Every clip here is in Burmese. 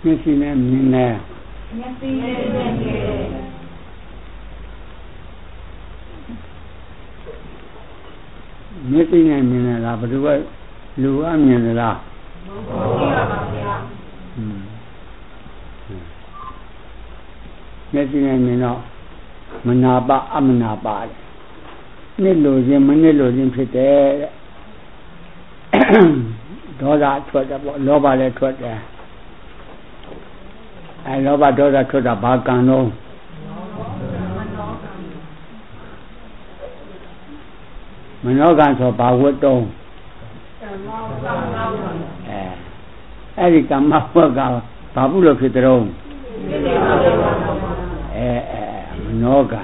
မျက်စိနဲ့မြင်တယ်မျက်စိနဲ့မြင်တယ်မျက်စိနဲ့မြင်တယ်လားဘယ်သူကလူကမြင်တယ်လားဟုတ်ပါပါဗျာမျက်စိနဲ့မြင်တော့မနာပါအမနာပါတဲ့နှစ်လိုခြင်းမနှစ်လိုခြင်းဖြစ်တယ်တဲ့ဒေါသထွက်တယ်ပေါ့လောဘလည်းထွက်တယ်လောဘဒေါသထွက်တာဘာကံတော့မနောကံဆိုဘာဝတ္တုံအဲ့ဒီကမ္မဝတ်ကဘာဘူးလို့ဖြစ်တဲ့မနောကံ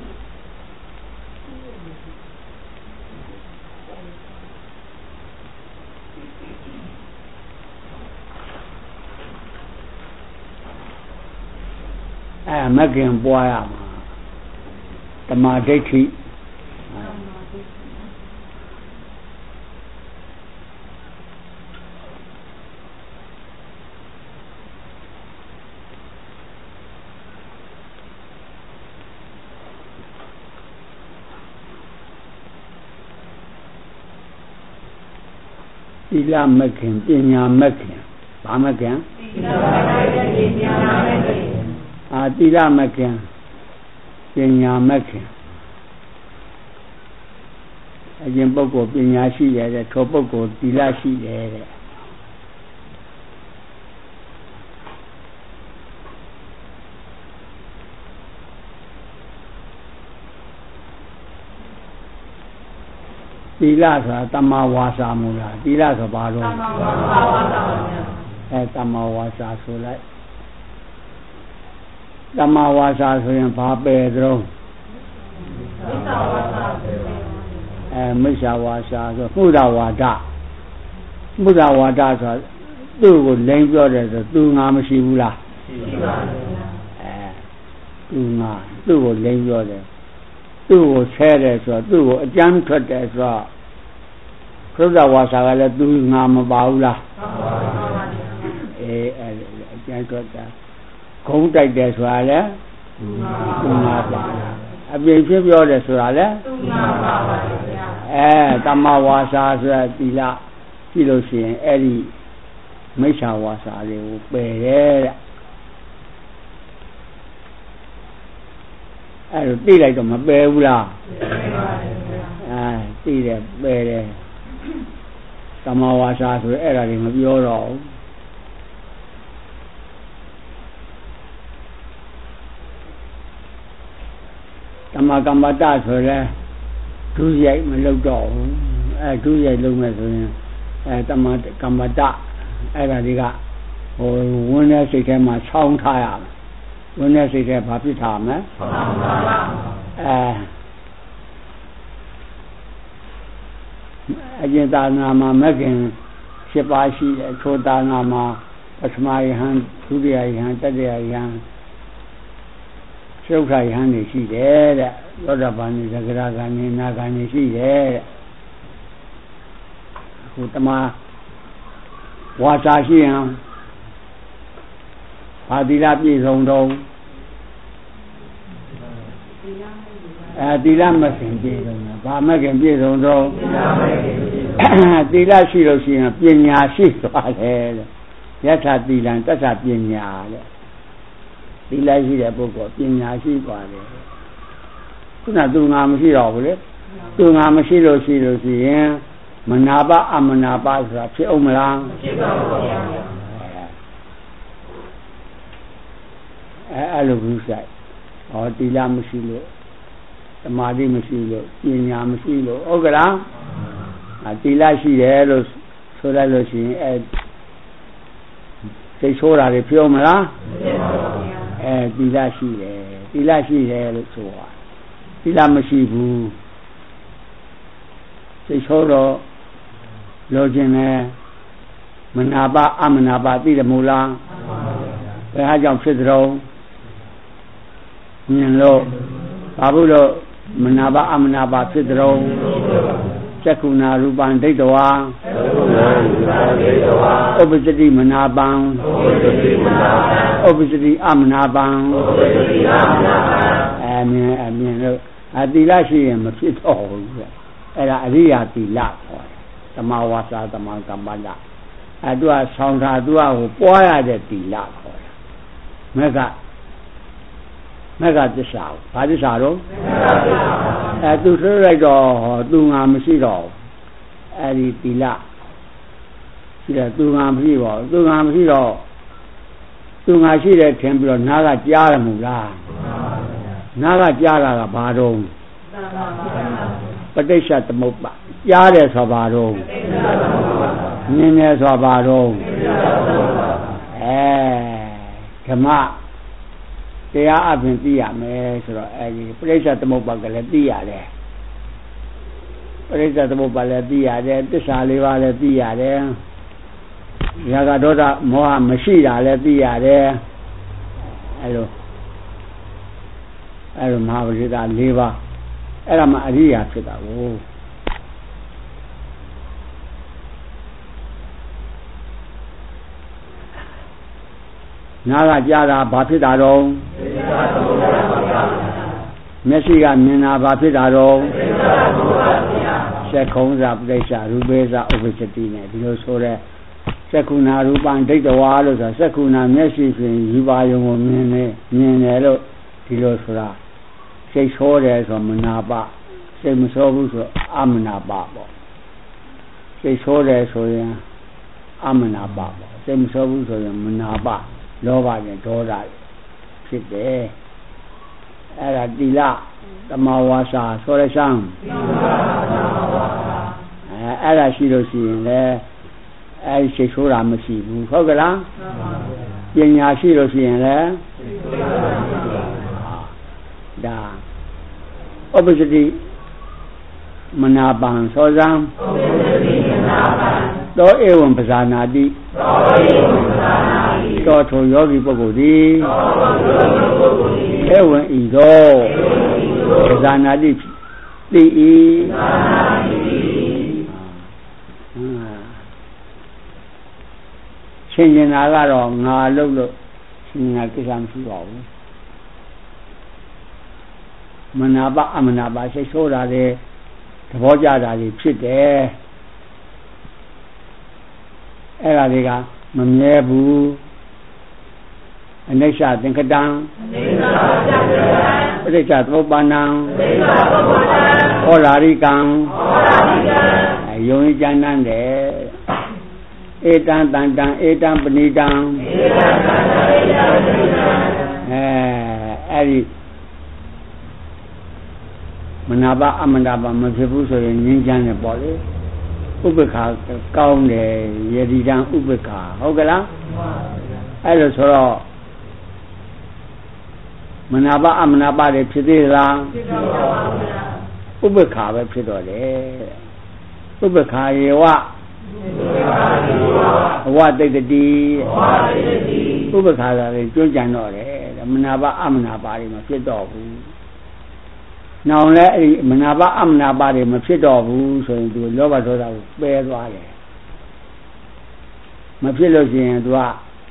မကင်ပွားရမှာတမာဒိဋ္ဌိသီလမကင်ပညာမကင်ဘာမကင်သီလမကင်ပညာမကင်သီလမကင်ပညာမကင်အရင်ပုဂ္ဂိုလ်ပညာရှိတယ်တဲ့ထိုပုဂ္ဂိုလ်သီလရှိတယ်တဲ့သီလဆိုတာတမ္မာဝါစာမူလားသီလဆိုဘာလို့တမ္မာဝါစာပါဗျာတမ္မာဝါစာဆိုလိုက်တမ္မာဝါစာဆိုရင်ဘာပယ်သုံးမိစ္ဆာဝါစာမိစ္ဆာဝါစာဆိုမှုဒဝါဒမှုဒဝါဒဆိုသူ့ကိုလိန်ပြောတယ်ဆိုသူငါမရှိဘူးလားရှိပါဘူးသူငါသူ့ကိုလိန်ပြောတယ်သူ့ကိုဆဲတယ်ဆိုတော့သူ့ကိုအကျမ်းထွက်တယ်ဆိုတော့ဘုရားဝါစာကလည်းသူငါမပါဘူးလားမှန်ပါပါအကျမ်းထွက်တာဂုံးတိုက်တယ်ဆိုတာလည်းသူငါပါအပြင်ဖြစ်ပြောတယ်ဆိုတာလည်းသူငါပါပါဗျာတမ္မာဝါစာဆိုတာသီလကြည့်လို့ရှိရင်အဲ့ဒီမိစ္ဆာဝါစာလေးကိုပယ်တယ်တဲ့အဲ့လိုသိလိုက်တော့မပယ်ဘူးလားသိတယ်ပယ်တယ်တမ္မာဝါစာဆိုရင်အဲ့ဒါတွေမပြောတော့ဘူးတမ္မာကမ္မတဆိုရဲဒုရိုက်မလုပ်တော့ဘူးဒုရိုက်လုပ်မယ်ဆိုရင်တမ္မာကမ္မတအဲ့ဒါတွေကဝန်းတဲ့စိတ်ထဲမှာဆောင်းထားရမယ်ဝန်းတဲ့စိတ်ထဲဘာဖြစ်ထားမလဲအကျဉ်းသာနာမှာမကင်7ပါးရှိတယ်ထိုသာနာမှာပထမယဟန်ဒုတိယယဟန်တတိယယဟန်သုခယဟန်နေရှိတယ်တဲ့သောတာပန်နေသဂရဂန်နေနာဂန်နေရှိတယ်တဲ့ဟိုတမဝါစာရှိရင်ဘာသီလပြည့်စုံတော့သီလမကင်ပြည့်စုံတာဘာမကင်ပြည့်စုံတော့သီလရှိလို့ရှိရင်ပညာရှိသွားတယ်တဲ့ယထာသီလံတသပညာတဲ့သီလရှိတဲ့ပုဂ္ဂိုလ်ပညာရှိသွားတယ်ခုနသူငါမရှိတော့ဘူးလေသူငါမရှိလို့ရှိရင်မနာပအမနာပဆိုတာဖြစ်အောင်မလားဖြစ်ပါဘူးဗျာအဲ့လိုဘူးဆိုင်သီလမရှိလို့သမာဓိမရှိလို့ပညာမရှိလို့ဟုတ်ကလားသီလရှိတယ်လို့ဆိုလိုက်လို့ရှိရင်စိတ်ဆိုးတာတွေဖြစ်အောင်မလားဖြစ်ပါဘူးဗျာသီလရှိတယ်လို့ဆိုတာသီလမရှိဘူးစိတ်ဆိုးတော့လိုချင်တယ်မနာပအမနာပသိတယ်မို့လားဘယ်ဟာကြောင့်ဖြစ်သလဲမြင်လို့ဘာဘူးလို့မနာပအမနာပဖြစ်သလဲ จักขุนารูปังဒိဋ္ဌဝါဥပ္ပစတိမနာပံဥပ္ပစတိအမနာပံအမြင်လို့သီလရှိရင်မဖြစ်တော့ဘူးအဲ့ဒါအရိယာသီလခေါ်တယ်သမာဝါစာသမာကမ္မလသူကဆောင်းတာသူကဟိုပွားရတဲ့သီလခေါ်တယ်မက်ကသစ္စာဘာသစ္စာတော့သူဆွဲလိုက်တော့သူငါမရှိတော့အဲ့ဒီသီလရှိတယ်သူငါမရှိတော့သူငါမရှိတော့သူငါရှိတယ်ထင်ပြီးတော့နားကကြားရမို့လားနားကကြားတာကဘာတော့ပဋိစ္စသမုပ္ပါကြားတယ်ဆိုဘာတော့မြင်တယ်ဆိုဘာတော့ဓမ္မတရားအပြင်သိရမယ်ဆိုတော့အဲဒီပဋိစ္စသမုပ္ပါကလည်းသိရတယ်ပဋိစ္စသမုပ္ပါလည်းသိရတယ်သစ္စာလေးပါးလည်းသိရတယ်ရာဂဒေါသမောဟမရှိတာလည်းသိရတယ်အဲလိုမဟာပရိသတ်၄ပါးအဲ့ဒါမှအရိယာဖြစ်တာကိုနားကကြားတာဘာဖြစ်တာတော့မျက်စိကမြင်တာဘာဖြစ်တာတော့စက္ခုံးစာပဋိစ္စရူပေစာဥပ္ပစ္စတိနဲ့ဒီလိုဆိုတဲ့စက္ခုနာရူပံဒိဋ္ဌဝါလို့ဆိုစက္ခုနာမျက်စိဖြင့်ယူပါယုံကိုမြင်တယ်လို့ဒီလိုဆိုတာစိတ်ဆိုးတယ်ဆိုမနာပစိတ်မဆိုးဘူးဆိုအမနာပပေါ့စိတ်ဆိုးတယ်ဆိုရင်အမနာပပေါ့စိတ်မဆိုးဘူးဆိုရင်မနာပလောဘနဲ့ဒေါသဖြစ်တယ်အဲ့ဒါတိလသမာဝါစာဆိုရစံအဲ့ဒါရှိလို့ရှိရင်လည်းအဲ့ဒီစိတ်ဆိုးတာမရှိဘူးဟုတ်ကလားပညာရှိလို့ရှိရင်လည်းဒါဥပ္ပစတိမနာပံသောဇံသောဧဝံပဇာနာတိသောထိုယောဂီပုဂ္ဂိုလ်သည်ဧဝံဤသောပဇာနာတိသိ၏ရှင်းနေတာကတော့ငါလို့ရှင်းနေတာကိစ္စမရှိပါဘူးမနာပအမနာပစိတ်ဆိုးတာလေသဘောကျတာတွေဖြစ်တယ်အဲ့ဒါတွေကမမြဲဘူးအနိစ္စသင်္ခတံပဋိစ္စသမုပ္ပါဏံဟောလာရိကံယုံကြည်နန်းတယ်ဧတံတန်တံဧတံပဏိတံအဲ့ဒီမနာပအမနာပမဖြစ်ဘူးဆိုရင်ငြင်းချမ်းတယ်ပေါ့လေဥပ္ပခါကောင်းတယ်ယတိတံဥပ္ပခါဟုတ်ကလားအဲ့လိုဆိုတော့မနာပအမနာပတွေဖြစ်သေးလားဥပ္ပခါပဲဖြစ်တော့တယ်ဥပ္ပခါယေဝအဝတိတ္တိဥပ္ပခါသာတွေကျွမ်းကြံတော့တယ်မနာပအမနာပတွေမဖြစ်တော့ဘူးနောင်လည်းအဲ့ဒီမနာပအမနာပတွေမဖြစ်တော့ဘူးဆိုရင်သူလောဘဒေါသကိုပယ်သွားတယ်မဖြစ်လို့ရှိရင်သူက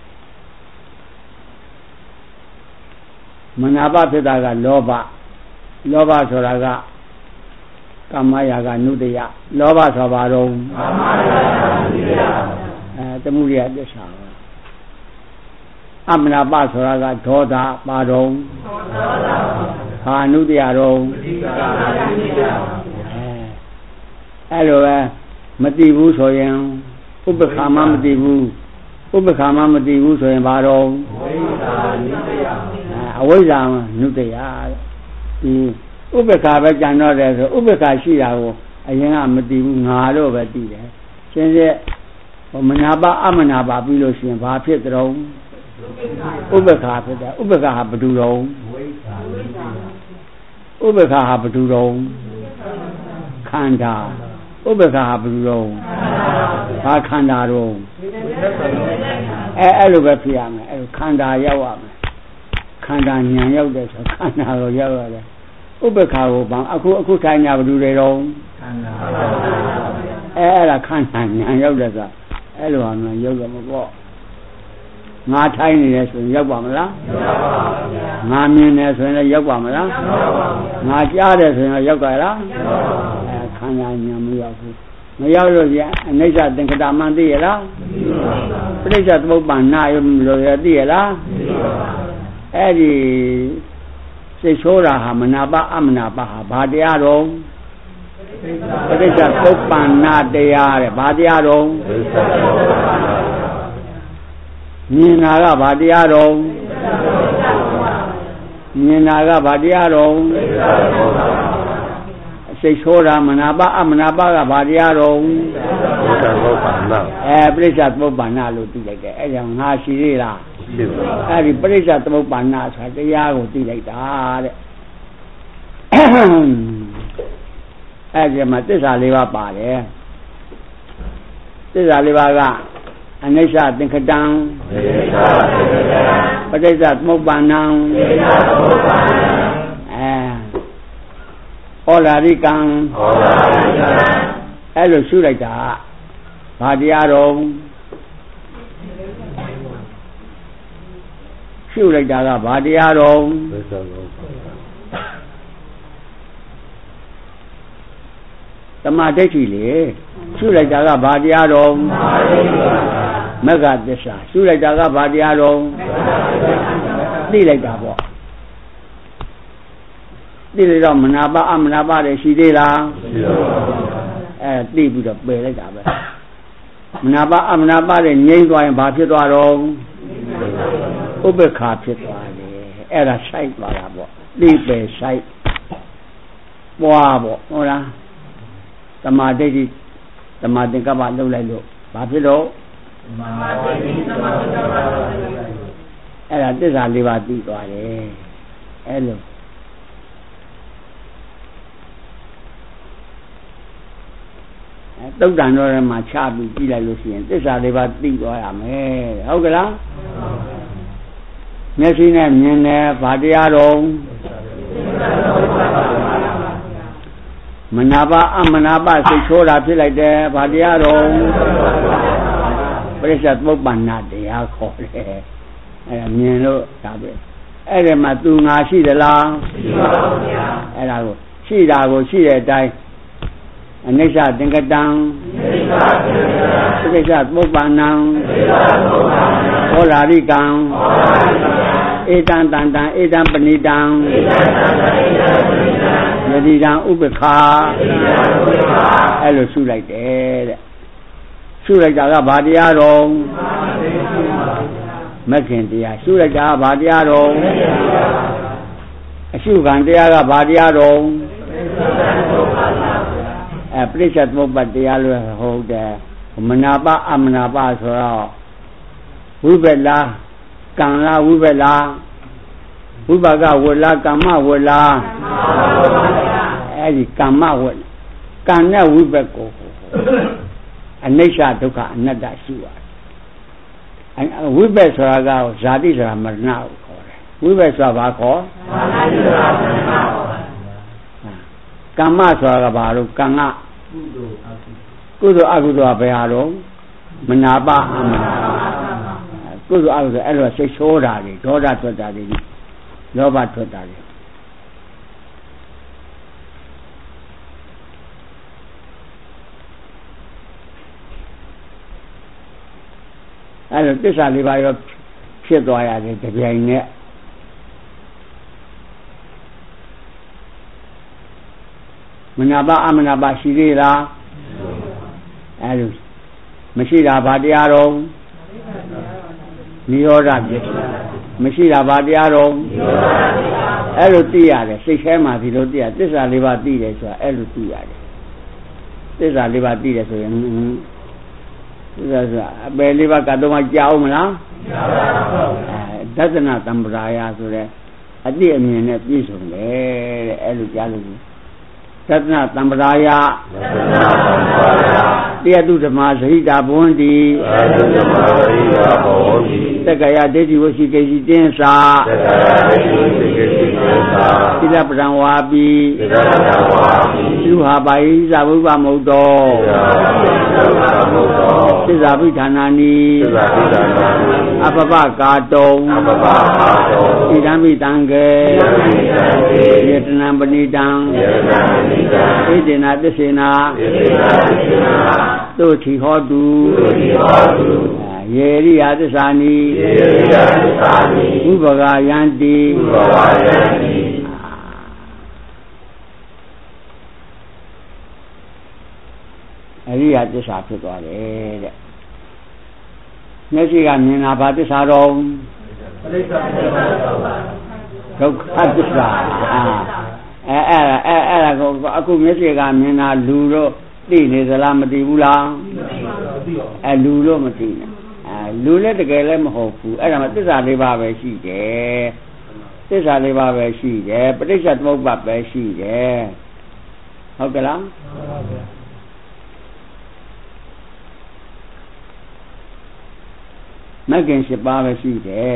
မနာပဖြစ်တာကလောဘဆိုတာကကာမရာဂနုတယလောဘဆိုပါတော့ကာမရာဂနုတယတမှုရိယသစ္စာအမနာပဆိုတာကဒေါသပါတော့ဟာနုတယတော့အဲ့လိုပဲမသိဘူးဆိုရင်ဥပ္ပခါမမသိဘူးဥပ္ပခါမမသိဘူးဆိုရင်ဘာတော့အဝိဇ္ဇာနုတယဒီဥပ္ပခါပဲကြံတော့တယ်ဆိုဥပ္ပခါရှိတာကိုအရင်ကမသိဘူးငါတော့ပဲသိတယ်ရှင်းစေမနာပအမနာပပြီးလို့ရှိရင်ဘာဖြစ်ကြုံဥပ္ပခါဖြစ်တယ်ဥပ္ပခါဟာဘယ်သူတော့ဥပ္ပခါဟာဘယ်သူတော့ခန္ဓာဥပ္ပခါဟာဘယ်သူတော့ဘာခန္ဓာတော့အဲ့လိုပဲဖြစ်ရမယ်အဲ့ခန္ဓာရောက်ရမယ်ခန္ဓာဉာဏ်ရောက်တဲ့ဆိုခန္ဓာကိုရောက်ရတယ်ဥပ္ပခါကိုဘာအခုထိုင်ညာဘယ်သူတွေတော့ခန္ဓာအဲ့ဒါခန္ဓာဉာဏ်ရောက်တယ်ဆိုအဲ့လိုဟာမျိုးရောက်တော့မပေါ့ငါထိုင်နေတယ်ဆိုရင်ရောက်ပါမလားရောက်ပါဘူးဗျာငါမြင်တယ်ဆိုရင်လည်းရောက်ပါမလားရောက်ပါဘူးငါကြားတယ်ဆိုရင်ရောက်ကြလားရောက်ပါဘူးခန္ဓာဉာဏ်မရောက်ဘူးမရောက်လို့ပြန်အနိစ္စသင်္ခတမှန်သိရလားသိပါဘူးပြိဿသမုပ္ပါဏယလို့ရသိရလားသိပါဘူးအဲ့ဒီစိတ်ဆိုးတာဟာမနာပအမနာပဟာဘာတရားတော့ပဋိစ္စသုပ္ပန္နတရားတဲ့ဘာတရားတော့မြင်တာကဘာတရားတော့မြင်တာကဘာတရားတော့စိတ်ဆိုးတာမနာပအမနာပကဘာတရားတော့ပဋိစ္စသုပ္ပန္နပဋိစ္စသုပ္ပန္နလို့သိလိုက်တယ်အဲ့ကြောင့်ငါရှိသေးလားရှိပါဘူးအဲ့ဒီပဋိစ္စသမုပ္ပါဏဆိုတာတရားကိုသိလိုက်တာတဲ့အဲ့ဒီမှာသစ္စာ၄ပါးပါတယ်သစ္စာ၄ပါးကအနိစ္စသင်္ခတံပဋိစ္စသမုပ္ပါဏံဩလာရိကံအဲ့လိုရှုလိုက်တာဘာတရားတော့ရှုလိုက်တာကဘာတရားတော့သမာဓိဋ္ဌိလေရှုလိုက်တာကဘာတရားတော့မဂ္ဂသစ္စာရှုလိုက်တာကဘာတရားတော့သိလိုက်တာပေါ့သိလိုက်တော့မနာပအမနာပတွေရှိသေးလားရှိပါဘူးသိပြီးတော့ပယ်လိုက်တာပဲမနာပအမနာပတွေငြိမ့်သွားရင်ဘာဖြစ်သွားတော့ဥပ္ပခါဖြစ်သွားတယ်အဲ့ဒါဆိုင်သွားတာပေါ့သိပဲဆိုင်ပွားပေါ့ဟုတ်လားသမာဓိဋ္ဌိသမာသင်္ကပ္ပလုပ်လိုက်လို့ဘာဖြစ်တော့သမာဓိဋ္ဌိသမာသင်္ကပ္ပလုပ်လိုက်လို့အဲ့ဒါသစ္စာ၄ပါးသိသွားတယ်အဲ့လိုတုတ်တန်တော်ထဲမှာချပြီးကြည့်လိုက်လို့ရှိရင်သစ္စာ၄ပါးသိသွားရမယ်ဟုတ်ကလားမျက်စိနဲ့မြင်တယ်ဗာတရားတော်မနာပါအမနာပါစိတ်ဆိုးတာဖြစ်လိုက်တယ်ဗာတရားတော်ပရိစ္ဆေသမုပ္ပါဏတရားခေါ်တယ်အဲ့ဒါမြင်လို့ဒါပဲအဲ့ဒီမှာသူငါရှိသလားရှိပါဘူးဗျာအဲ့ဒါကိုရှိတာကိုရှိတဲ့အတိုင်းအနိစ္စသင်္ကတံပရိစ္ဆေသမုပ္ပါဏံဟောလာရိကံဧတံတန္တံဧတံပဏိတံယတိတံဥပ္ပခာအဲ့လိုရှုလိုက်တယ်တဲ့ရှုလိုက်တာကဘာတရားတော်မဂ္ဂင်တရားရှုလိုက်တာကဘာတရားတော်အရှုခံတရားကဘာတရားတော်ပရိစ္ဆေသမုပ္ပါတရားလို့ဟုတ်တယ်မနာပအမနာပဆိုတော့ဝိပက်လားကံလားဝိပက်လားဝိပါကဝက်လားကမ္မဝက်လားအဲ့ဒီကမ္မဝက်ကံနဲ့ဝိပက်ကိုအနိစ္စဒုက္ခအနတ္တရှိပါတယ်ဝိပက်ဆိုတာကဇာတိဆိုတာမရဏကိုခေါ်တယ်ဝိပက်ဆိုတာဘာခေါ်ဇာတိဆိုတာမရဏကိုကမ္မဆိုတာကဘာလို့ကံကကုသိုလ်အကုသိုလ်ကဘယ်ဟာတော့မနာပအမနာပကုသိုလ်အကုသိုလ်အဲ့လိုစိတ်ဆိုးတာတွေဒေါသထွက်တာတွေလောဘထွက်တာတွေအဲ့လိုသစ္စာလေးပါးရောဖြစ်သွားရတယ်တပြိုင်နက်မနာပအမနာပရှိသေးလားအဲ့လိုမရှိတာဘာတရားတော့နိရောဓဖြစ်မရှိတာဘာတရားတော့အဲ့လိုသိရတယ်စိတ်ထဲမှာဒီလိုသိရသစ္စာလေးပါးသိတယ်ဆိုတာအဲ့လိုသိရတယ်သစ္စာလေးပါးသိတယ်ဆိုရင်သစ္စာဆိုတာအပယ်လေးပါးကတော့မှကြားအောင်မလားကြားပါဘူးဒသနာတံပရာယဆိုတဲ့အတိအမြင်နဲ့ပြည့်စုံတယ်တဲ့အဲ့လိုကြားလို့သတ္တနာတံပရာယတရားတုဓမ္မဇဟိတာဘဝန္တိတရားတုဓမ္မဇဟိတာဘဝန္တိသက္ကရာဒိဋ္ဌိဝရှိကိစီတင်းစာသီလပဒံဝါပိသူဟာပါယိသဗုဗ္ဗမုတ်တောသစ္စာပိဌာနာနိအပပကာတုံဣဒံမိတံကေယေတနံပဏိတံဣဒေနသစ္စေနာသုတိဟောတုယေရိယသစ္စာနိဥပဂာယန္တိအရိယသစ္စာဖြစ်သွားတယ်တဲ့မျက်စိကမြင်တာဘာသစ္စာတော့ဒုက္ခသစ္စာအဲ့ဒါကိုအခုမျက်စိကမြင်တာလူတော့သိနေသလားမသိဘူးလားလူတော့မသိနဲ့လူလည်းတကယ်လည်းမဟုတ်ဘူးအဲ့ဒါမှသစ္စာလေးပါးပဲရှိတယ်သစ္စာလေးပါးပဲရှိတယ်ပဋိစ္စသမုပ္ပါဒ်ပဲရှိတယ်ဟုတ်ကဲ့လားမဂ္ဂင်7ပါးပဲရှိတယ်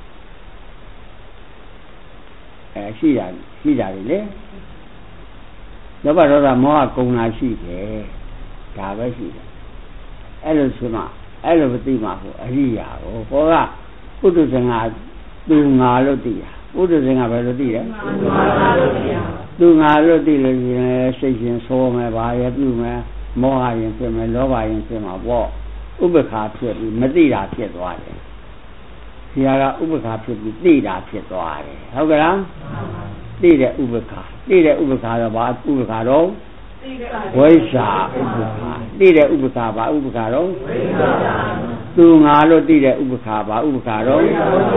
ရှိတာလေလောဘဒေါသမောဟကုံလာရှိတယ်ဒါပဲရှိတယ်အဲ့လိုဆိုမှအဲ့လိုမသိမှကိုအရိယာကိုဟောကပုထုဇဉ်ကသူငါလို့သိတာပုထုဇဉ်ကဘယ်လိုသိလဲသူငါလို့သိလို့ရင်စိတ်ရှင်ဆိုးမယ်ဘာရပြုမယ်မောဟရင်ဖြစ်မယ်လောဘရင်ဖြစ်မှာပေါ့ဥပ္ပခါဖြစ်ပြီးမသိတာဖြစ်သွားတယ်။ဒီဟာကဥပ္ပခါဖြစ်ပြီးသိတာဖြစ်သွားတယ်။ဟုတ်ကဲ့လား။သိတဲ့ဥပ္ပခါတော့ဘာဥပ္ပခါတော့ဝိဇ္ဇာဥပ္ပခါသိတဲ့ဥပ္ပခါဘာဥပ္ပခါတော့ဝိဇ္ဇာသူငါလို့သိတဲ့ဥပ္ပခါဘာဥပ္ပခါတော့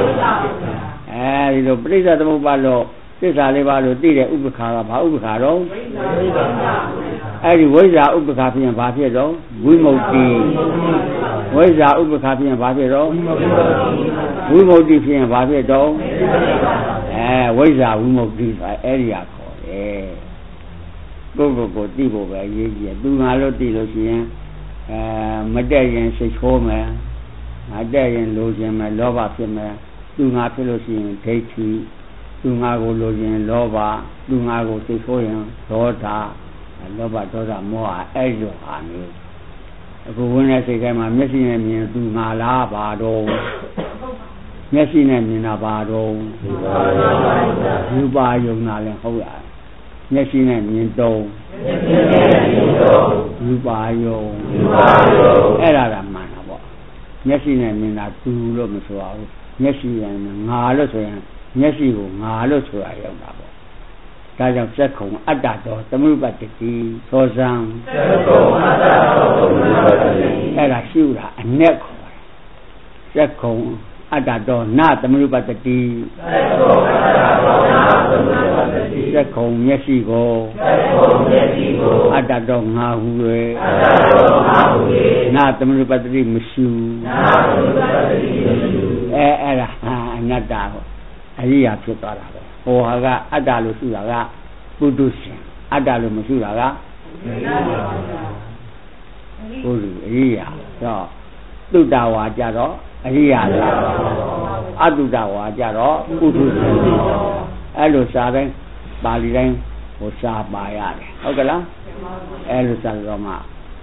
အဲဒီလိုပဋိစ္စသမုပ္ပါဒ်လို့သစ္စာလေးပါလို့သိတဲ့ဥပ္ပခါကဘာဥပ္ပခါတော့အဲဒီဝိဇ္ဇာဥပ္ပခါဖြစ်ရင်ဘာဖြစ်တော့ဝိမု ക്തി ဝိဇ္ဇာဥပ္ပခါဖြစ်ရင်ဘာဖြစ်တော့ဝိမု ക്തി ဖြစ်ရင်ဘာဖြစ်တော့ဝိဇ္ဇာဝိမု ക്തി ဆိုအဲဒီဟာခေါ်တယ်ကိုယ်ကိုသိဖို့ပဲအရေးကြီးတယ်သူငါလို့သိလို့ရှိရင်မတက်ရင်စိတ်ဆိုးမယ်မတက်ရင်လိုချင်မယ်လောဘဖြစ်မယ်သူငါဖြစ်လို့ရှိရင်ဒိဋ္ဌိသူငါကိုလိုချင်လောဘသူငါကိုစိတ်ဆိုးရင်ဒေါသလောဘဒေါသမောဟအဲ့လိုဟာမျိုးအခုဝင်တဲ့စိတ်ထဲမှာမျက်စိနဲ့မြင်သူငါလားဘာတော့မျက်စိနဲ့မြင်တာဘာတော့ယူပါယုံတာလည်းဟုတ်ရတယ်မျက်စိနဲ့မြင်တော့ယူပါယုံအဲ့ဒါကမှန်တာပေါ့မျက်စိနဲ့မြင်တာသူလို့မဆိုရဘူးမျက်စိနဲ့ငါလို့ဆိုရင်မျက်စိကိုငါလို့ဆိုရရောက်တာပေါ့ဒါကြောင့်စက္ခုံအတ္တတော်သမုပ္ပါဒ္တိသောဇံစက္ခုံအတ္တတော်သမုပ္ပါဒ္တိအဲ့ဒါရှိတာအ내ခေါ်တယ်စက္ခုံအတ္တတော်နသမုပ္ပါဒ္တိစက္ခုံအတ္တတော်နသမုပ္ပါဒ္တိစက္ခုံမျက်စိကိုအတ္တတော်ငါဟု၍နသမုပ္ပါဒ္တိမရှိအဲ့ဒါအနတ္တကိုအရိယာဖြစ်သွားတာပဲဟောဟာကအတ္တလို့ရှိတာကပုထုရှင်အတ္တလို့မရှိတာကပုရိအရိယာတော့သုတ္တဝါကြတော့အရိယာလားအတုတ္တဝါကြတော့ပုထုရှင်အဲ့လိုစာတိုင်းပါဠိတိုင်းဟိုစာပါရတယ်ဟုတ်ကဲ့လားအဲ့လိုစာတော့မှ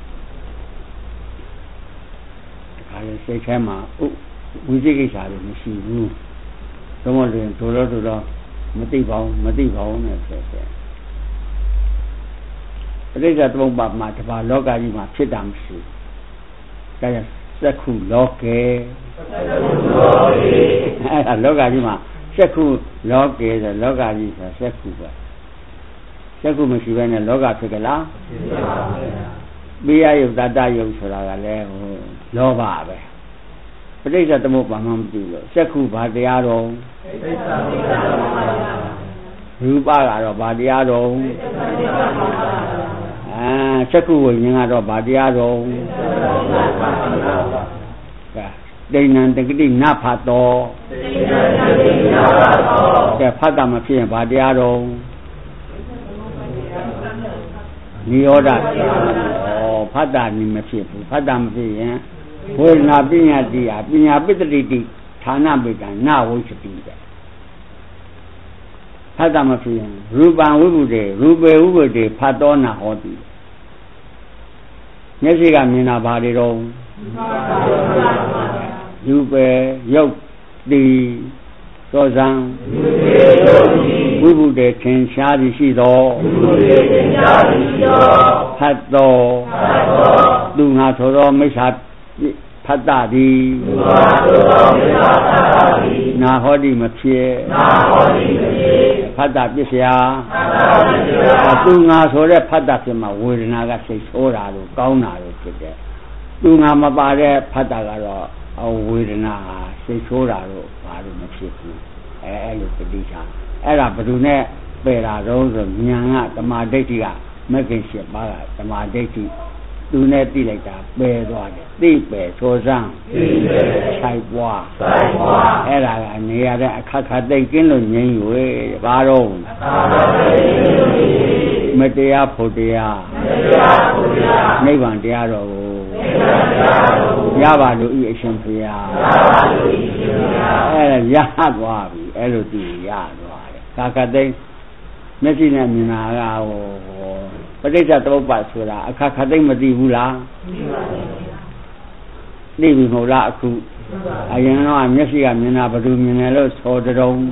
ဒါလည်းစိတ်ထဲမှာဝိသိကိစ္စတွေမရှိဘူးတော့မလို့တို့တော့မသိပါဘူးနဲ့ဆက်ပဋိစ္စသမုပ္ပါဒ်မှာတပါလောကကြီးမှာဖြစ်တာမရှိဘူးဒါကြောင့်စက္ခုလောကေအဲ့ဒါလောကကြီးမှာစက္ခုလောကေဆိုလောကကြီးဆိုစက္ခုပဲစက္ခုမရှိဘဲနဲ့လောကဖြစ်ကြလားဖြစ်ပါဘူးပိယယုတ်တတယုတ်ဆိုတာကလည်းဟိုလောဘပဲပဋိစ္စသမုပ္ပါဒ်မှမသိလို့စက္ခုဘာတရားတော်ရူပကတော့ဘာတရားတော်စက္ခုဝိညာဉ်ကတော့ဘာတရားတော်ဒိဋ္ဌံတက္ကိနဖတ်တော်ကဲဖတ်တာမဖြစ်ရင်ဘာတရားတော်နိရောဓဖတ်တာနိမဖြစ်ဘူးဖတ်တာမဖြစ်ရင်ဝေဒနာပညာတိဟာပညာပစ္စတိတိဌာနပိတံနဝိသတိတဲ့ဖတ်တာမဖြစ်ရင်ရူပံဝိပုတေရူပေဥပတေဖတ်တော်နာဟောတိမျက်စိကမြင်တာဘာတွေတော့ရူပေရုပ်တိသောဇံဝိပုတေထင်ရှားသည်ရှိသောဖတ်တော်သူငါသောသောမိစ္ဆာဖတ်တာသည်နာဟောတိမဖြစ်ဖတ်တာပစ္စယသူငါဆိုတဲ့ဖတ်တာဖြစ်မှာဝေဒနာကစိတ်ဆိုးတာလို့ကောင်းတာလို့ဖြစ်တယ်သူငါမပါတဲ့ဖတ်တာကတော့ဝေဒနာစိတ်ဆိုးတာလို့ဘာလို့မဖြစ်ဘူးအဲ့လိုပဋိစ္စအဲ့ဒါဘယ်သူနဲ့ပယ်တာတော့ဆိုဉာဏ်ကဓမ္မဒိဋ္ဌိကမဂ္ဂင်၈ပါးကဓမ္မဒိဋ္ဌိသူနဲ့သိလိုက်တာပယ်သွားတယ်သိပယ်ဆိုစမ်းခြိုက်ပွားအဲ့ဒါကနေရတဲ့အခက်ခါသိကင်းလို့ငြိမ်းရွယ်ဘာတော့မတရားဖို့တရားနိဗ္ဗာန်တရားတော်ကိုရပါလို့ဤအရှင်ဘုရားအဲ့ဒါရသွားပြီအဲ့လိုသိရသွားတယ်ကာကသိမျက်စိနဲ့မြင်တာကပဋိစ္စသမုပ္ပါဆိုတာအခါခသိမသိဘူးလားသိပြီမဟုတ်လားအခုအရင်တော့မျက်စိကမြင်တာဘယ်သူမြင်တယ်လို့ဆိုတုံး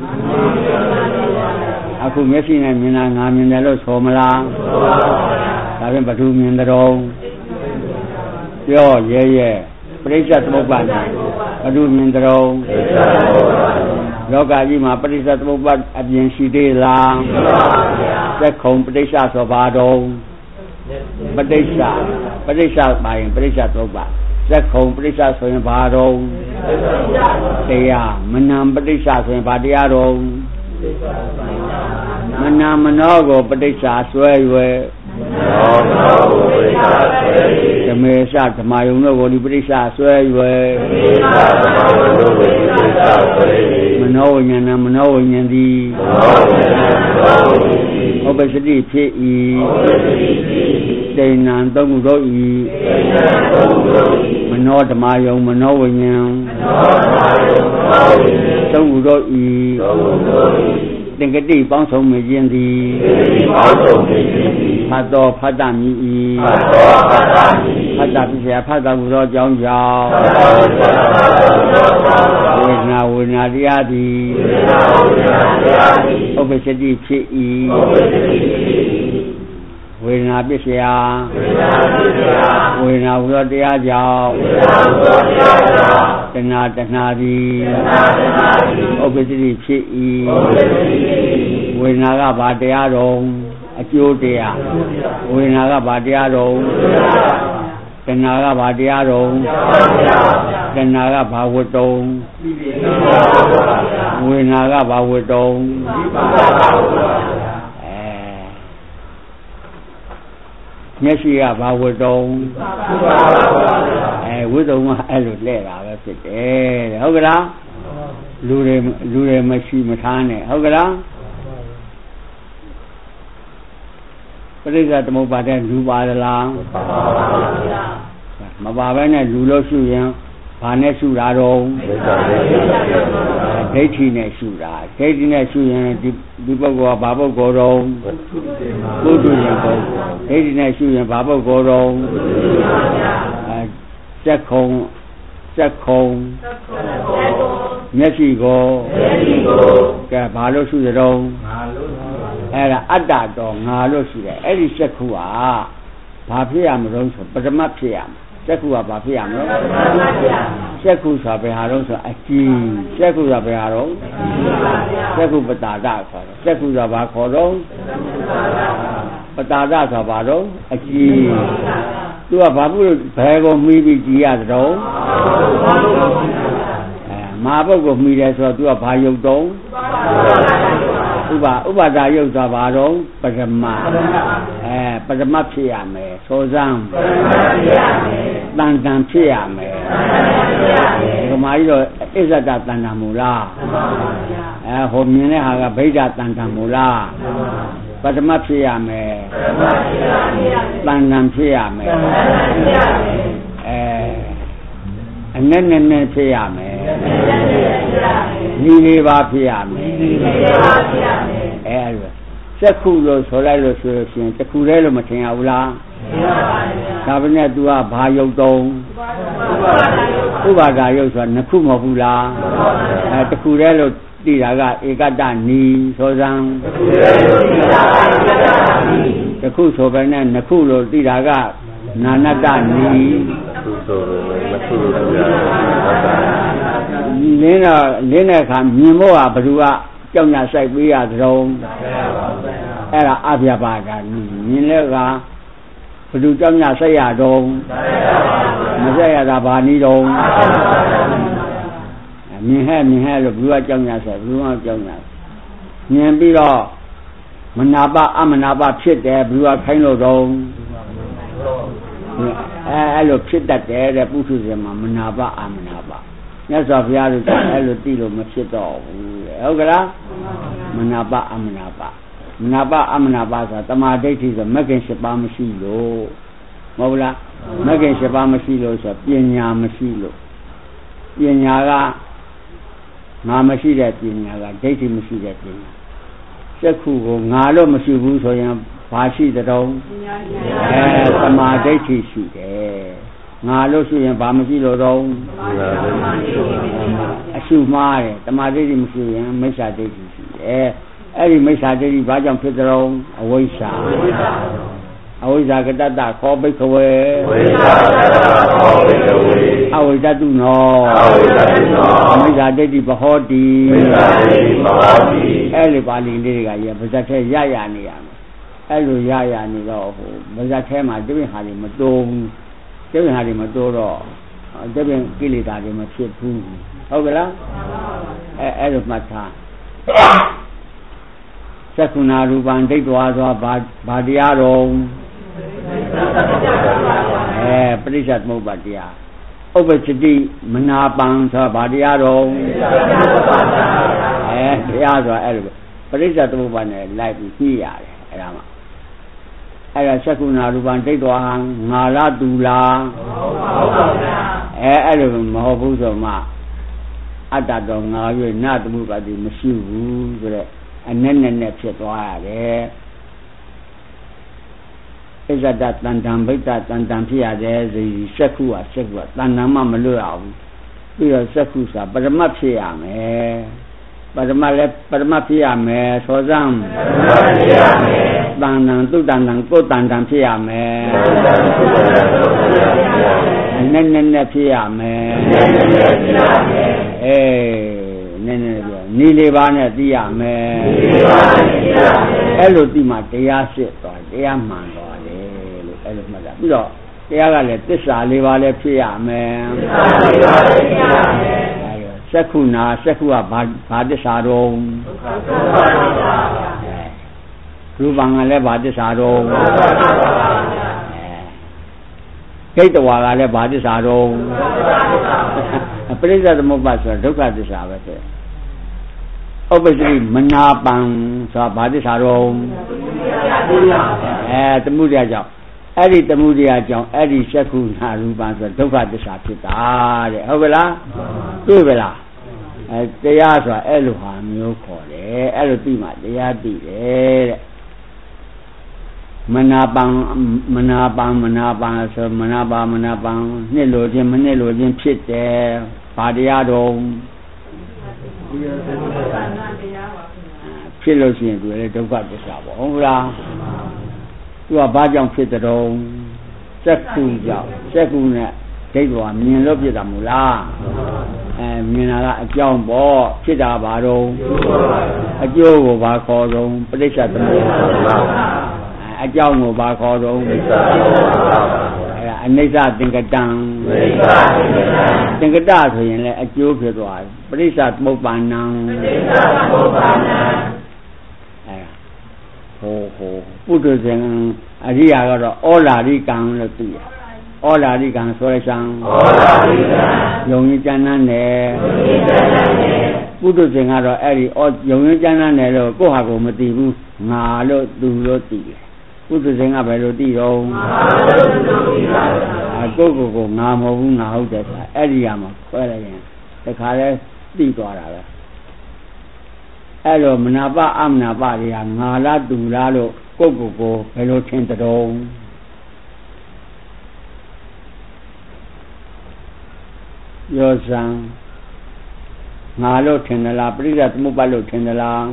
အခုမျက်စိနဲ့မြင်တာငါမြင်တယ်လို့ဆိုမလားဒါဖြင့်ဘယ်သူမြင်တုံးပြောရဲပဋိစ္စသမုပ္ပါဘယ်သူမြင်တုံးလောကကြီးမှာပဋိစ္စသမုပ္ပါအပြင်ရှိသေးလားသက်ခုံပဋိစ္စဆိုပါတော့ပဋိစ္စပါရင်ပဋိစ္စသမုပ္ပါသက်ခုံပဋိစ္စဆိုရင်ဘာတော့တရားမနံပဋိစ္စဆိုရင်ဘာတရားတော့မနံမနောကိုပဋိစ္စဆွဲရွယ်ဓမ္မေသဓမ္မယုံတို့ကိုဒီပဋိစ္စဆွဲရွယ်မနောဝိညာဏမနောဝိညာဉ်သည်ဥပ္ပစတိဖြစ်၏ဒိဏံသုံးခုတို့၏မနောဓမ္မယုံမနောဝိညာဉ်သုံးခုတို့၏သင်္ကတိပေါင်းဆုံးမြခြင်းသည်ဖတ်တော်ဖတ်တမည်၏ဖတ်တာပစ္စယဖတ်တာဟုသောအကြောင်းကြောင့်ဝေဒနာတရားသည်ဥပ္ပစတိဖြစ်၏ဝေဒနာပစ္စယဝေဒနာဟုသောတရားကြောင့်တဏှာသည်ဥပ္ပစတိဖြစ်၏ဝေဒနာကဘာတရားတော်အကျိုးတရားဝေဒနာကဘာတရားတော်တဏှာကဘာတရားတော်တဏှာကဘာဝတ္တုံဝေဒနာကဘာဝတ္တုံမျက်စိကဘာဝတ္တုံဝိတ္တုံကအဲ့လိုလဲတာပဲဖြစ်တယ်တဲ့ဟုတ်ကလားလူတွေမရှိမထားနဲ့ဟုတ်ကလားပရိစ္ဆေသမုပ္ပါဒ်လူပါလားမပါဘဲနဲ့လူလို့ရှုရင်ဘာနဲ့ရှုတာတော့ဒိဋ္ဌိနဲ့ရှုတာဒိဋ္ဌိနဲ့ရှုရင်ဒီပုဂ္ဂိုလ်ကဘာပုဂ္ဂိုလ်တော့ပုထုဇဉ်ပုဂ္ဂိုလ်ဒိဋ္ဌိနဲ့ရှုရင်ဘာပုဂ္ဂိုလ်တော့စက်ခုံမျက်စိကိုကဲဘာလို့ရှုရတော့အဲ့ဒါအတ္တတော်ငါလို့ရှိတယ်အဲ့ဒီစက်ခုကဘာဖြစ်ရမလို့ဆိုပထမဖြစ်ရမှာစက်ခုကဘာဖြစ်ရမလို့စက်ခုဆိုဘယ်ဟာတော့ဆိုအကြည့်စက်ခုဆိုဘယ်ဟာတော့စက်ခုပတာဒဆိုတော့စက်ခုဆိုဘာခေါ်တော့ပတာဒဆိုဘာတော့အကြည့်သူကဘာဖြစ်လို့ဘယ်ကိုမှီပြီးကြည်ရတော့မာဘုတ်ကိုမှီတယ်ဆိုတော့သူကဘာယုတ်တော့ဥပါဒယုတ်ဆိုတာဘာတော့ပရမပရမဖြစ်ရမယ်ဆိုစမ်းတန်တန်ဖြစ်ရမယ်ဒီမှာကြီးတော့အစ္ဆဒတန်တန်မူလားဟိုမြင်တဲ့ဟာကဗိဓာတန်တန်မူလားပရမဖြစ်ရမယ်တန်တန်ဖြစ်ရမယ်အနဲ့နဲ့ဖြစ်ရမယ်နီလေးပါဖြစ်ရမယ်အဲ့ဒါစက်ခုလို့ဆိုလိုက်လို့ဆိုရင်တစ်ခုတည်းလို့မထင်ရဘူးလားဒါပေမဲ့ तू ကဘာယုတ်တုံးဥပါဒါယုတ်ဆိုတာနှစ်ခုမဟုတ်ဘူးလားတစ်ခုတည်းလို့သိတာကဧကတနီဆိုစံတစ်ခုဆိုပဲနဲ့နှစ်ခုလို့သိတာကနာနတနီလင်းတဲ့အခါမြင်ဖို့ကဘယ်သူကကြောက်ညာဆိုင်ပေးရသလုံးအဲ့ဒါအပြပါကမြင်တဲ့ကဘယ်သူကြောက်ညာဆိုင်ရတော့မဆိုင်ရတာဘာနည်းတော့မြင်ဟဲ့လို့ဘယ်သူကကြောက်ညာဆိုင်ဘယ်သူကကြောက်ညာမြင်ပြီးတော့မနာပအမနာပဖြစ်တယ်ဘယ်သူကခိုင်းလို့တော့အဲ့လိုဖြစ်တတ်တယ်တဲ့ပုထုဇဉ်မှာမနာပအမနာပမြတ်စွာဘုရားတို့ကအဲ့လိုသိလို့မဖြစ်တော့ဘူးဟုတ်ကလားမနာပအမနာပမနာပအမနာပဆိုတာတမာဒိဋ္ဌိဆိုမဂ္ဂင်၈ပါးမရှိလို့မဟုတ်လားမဂ္ဂင်၈ပါးမရှိလို့ဆိုပညာမရှိလို့ပညာကငါမရှိတဲ့ပညာကဒိဋ္ဌိမရှိတဲ့ပညာစက္ခုကိုငါလို့မရှိဘူးဆိုရင်ဘာရှိတဲ့တုံးတမာဒိဋ္ဌိရှိတယ်ငါလို့ရှိရင်ဘာမရှိလို့တော့အရှုမှားတယ်တမာဒိဋ္ဌိမရှိရင်မိစ္ဆာဒိဋ္ဌိရှိတယ်အဲ့ဒီမိစ္ဆာဒိဋ္ဌိဘာကြောင့်ဖြစ်တော့အဝိဇ္ဇာကတ္တခောဘိက္ခဝေအဝိဇ္ဇတုနောမိစ္ဆာဒိဋ္ဌိဘဟောတိအဲ့ဒီပါဠိလေးတွေကရပါဇတ်ထဲရနေရမယ်အဲ့လိုရနေတော့ဟိုပါဇတ်ထဲမှာတပည့်ဟာတွေမတိုးဘူးကျင့်ဟာတွေမတိုးတော့ကျင့်ကိလေသာတွေမဖြစ်ဘူးဟုတ်ကလားအဲ့လိုမှတ်ထားသက္ကုဏရူပံဒိဋ္ဌဝါသောဘာတရားတော်ပရိစ္ဆေသမုပ္ပါတရားဥပ္ပစ္စတိမနာပံဆိုဘာတရားတော်တရားဆိုအဲ့လိုပရိစ္ဆေသမုပ္ပါနဲ့လိုက်ပြီးကြည့်ရတယ်အဲ့ဒါမှအဲ့ဒါသက္ကုဏရူပံဒိဋ္ဌဝါငါလားသူလားအဲ့လိုမဟုတ်ဘူးဆိုမှအတ္တတော်ငါ၍နတမှုပါတိမရှိဘူးဆိုတဲ့အနဲ့ဖြစ်သွားရတယ်ဣဇဒတန်တံဗိတ္တတန်တံဖြစ်ရတယ်ဒီစက္ခုကတန်တံမှမလွတ်အောင်ပြီးတော့စက္ခုဆိုတာပရမတ်ဖြစ်ရမယ်ပရမတ်လည်းပရမတ်ဖြစ်ရမယ်သောဇံတန်တံသူတန်တံကိုတန်တံဖြစ်ရမယ်နဲ့ဖြစ်ရမယ်နဲ့ပြောနီလေးပါးနဲ့သိရမယ်အဲ့လိုသိမှတရားစစ်သွားတရားမှန်သွားတယ်လို့အဲ့လိုမှတ်တာပြီးတော့တရားကလည်းသစ္စာ၄ပါးလည်းဖြစ်ရမယ်စက္ခုကဘာသစ္စာတော့ရူပံကလည်းဘာသစ္စာတော့ဒိဋ္ဌဝါကလည်းဘာသစ္စာတော့ပရိစ္ဆေသမုပ္ပါဆိုတာဒုက္ခသစ္စာပဲတဲ့ဥပ္ပစ္စတိမနာပံဆိုတာဘာသစ္စာတော့သမုဒယကြောင့်အဲ့ဒီသမုဒယကြောင့်အဲ့ဒီစက္ခုနာရူပံဆိုဒုက္ခသစ္စာဖြစ်တာတဲ့ဟုတ်ကလားတွေ့ပါလားတရားဆိုတာအဲ့လိုဟာမျိုးခေါ်တယ်အဲ့လိုသိမှတရားသိတယ်တဲ့မနာပံဆိုမနာပံနှစ်လိုခြင်းမနှစ်လိုခြင်းဖြစ်တယ်ဘာတရားတော့ဖြစ်လို့ရှိရင်သူလည်းဒုက္ခသစ္စာပေါ့ဟုတ်လားသူကဘာကြောင့်ဖြစ်တဲ့တော့စက္ခုကြောင့်စက္ခုနဲ့ဒိဋ္ဌဝါမြင်လို့ဖြစ်တာမဟုတ်လားမြင်တာကအကြောင်းပေါ့ဖြစ်တာဘာတော့အကျိုးကိုဘာခေါ်တော့ပဋိစ္စသမုပ္ပါအကြောင်းကိုဘာခေါ်တော့အနိစ္စသင်္ကတံသင်္ကတဆိုရင်လည်းအကျိုးဖြစ်သွားပဋိစ္စသမုပ္ပါဏံပုထုဇဉ်အရိယာကတော့ဩလာရိကံလို့သိရဩလာရိကံဆိုရဆောင်ယုံရင်ကျမ်းမ်းတယ်ပုထုဇဉ်ကတော့အဲ့ဒီယုံရင်ကျမ်းမ်းတယ်လို့ကိုယ့်ဟာကိုမသိဘူးငါလို့သူလို့သိတယ်ပုထုဇဉ်ကဘယ်လိုသိတော့ကိုငါမဟုတ်ဘူးငါဟုတ်တယ်ဆိုတာအဲ့ဒီကမှခွဲလိုက်ရင်တခါလဲသိသွားတာပဲအဲ့လိုမနာပအမနာပတွေကငါလားသူလားလို့ကိုယ့်ကိုယ်ဘယ်လိုထင်တုံးပြောစမ်းငါလို့ထင်သလားပရိသသမုပ္ပါလို့ထင်သလား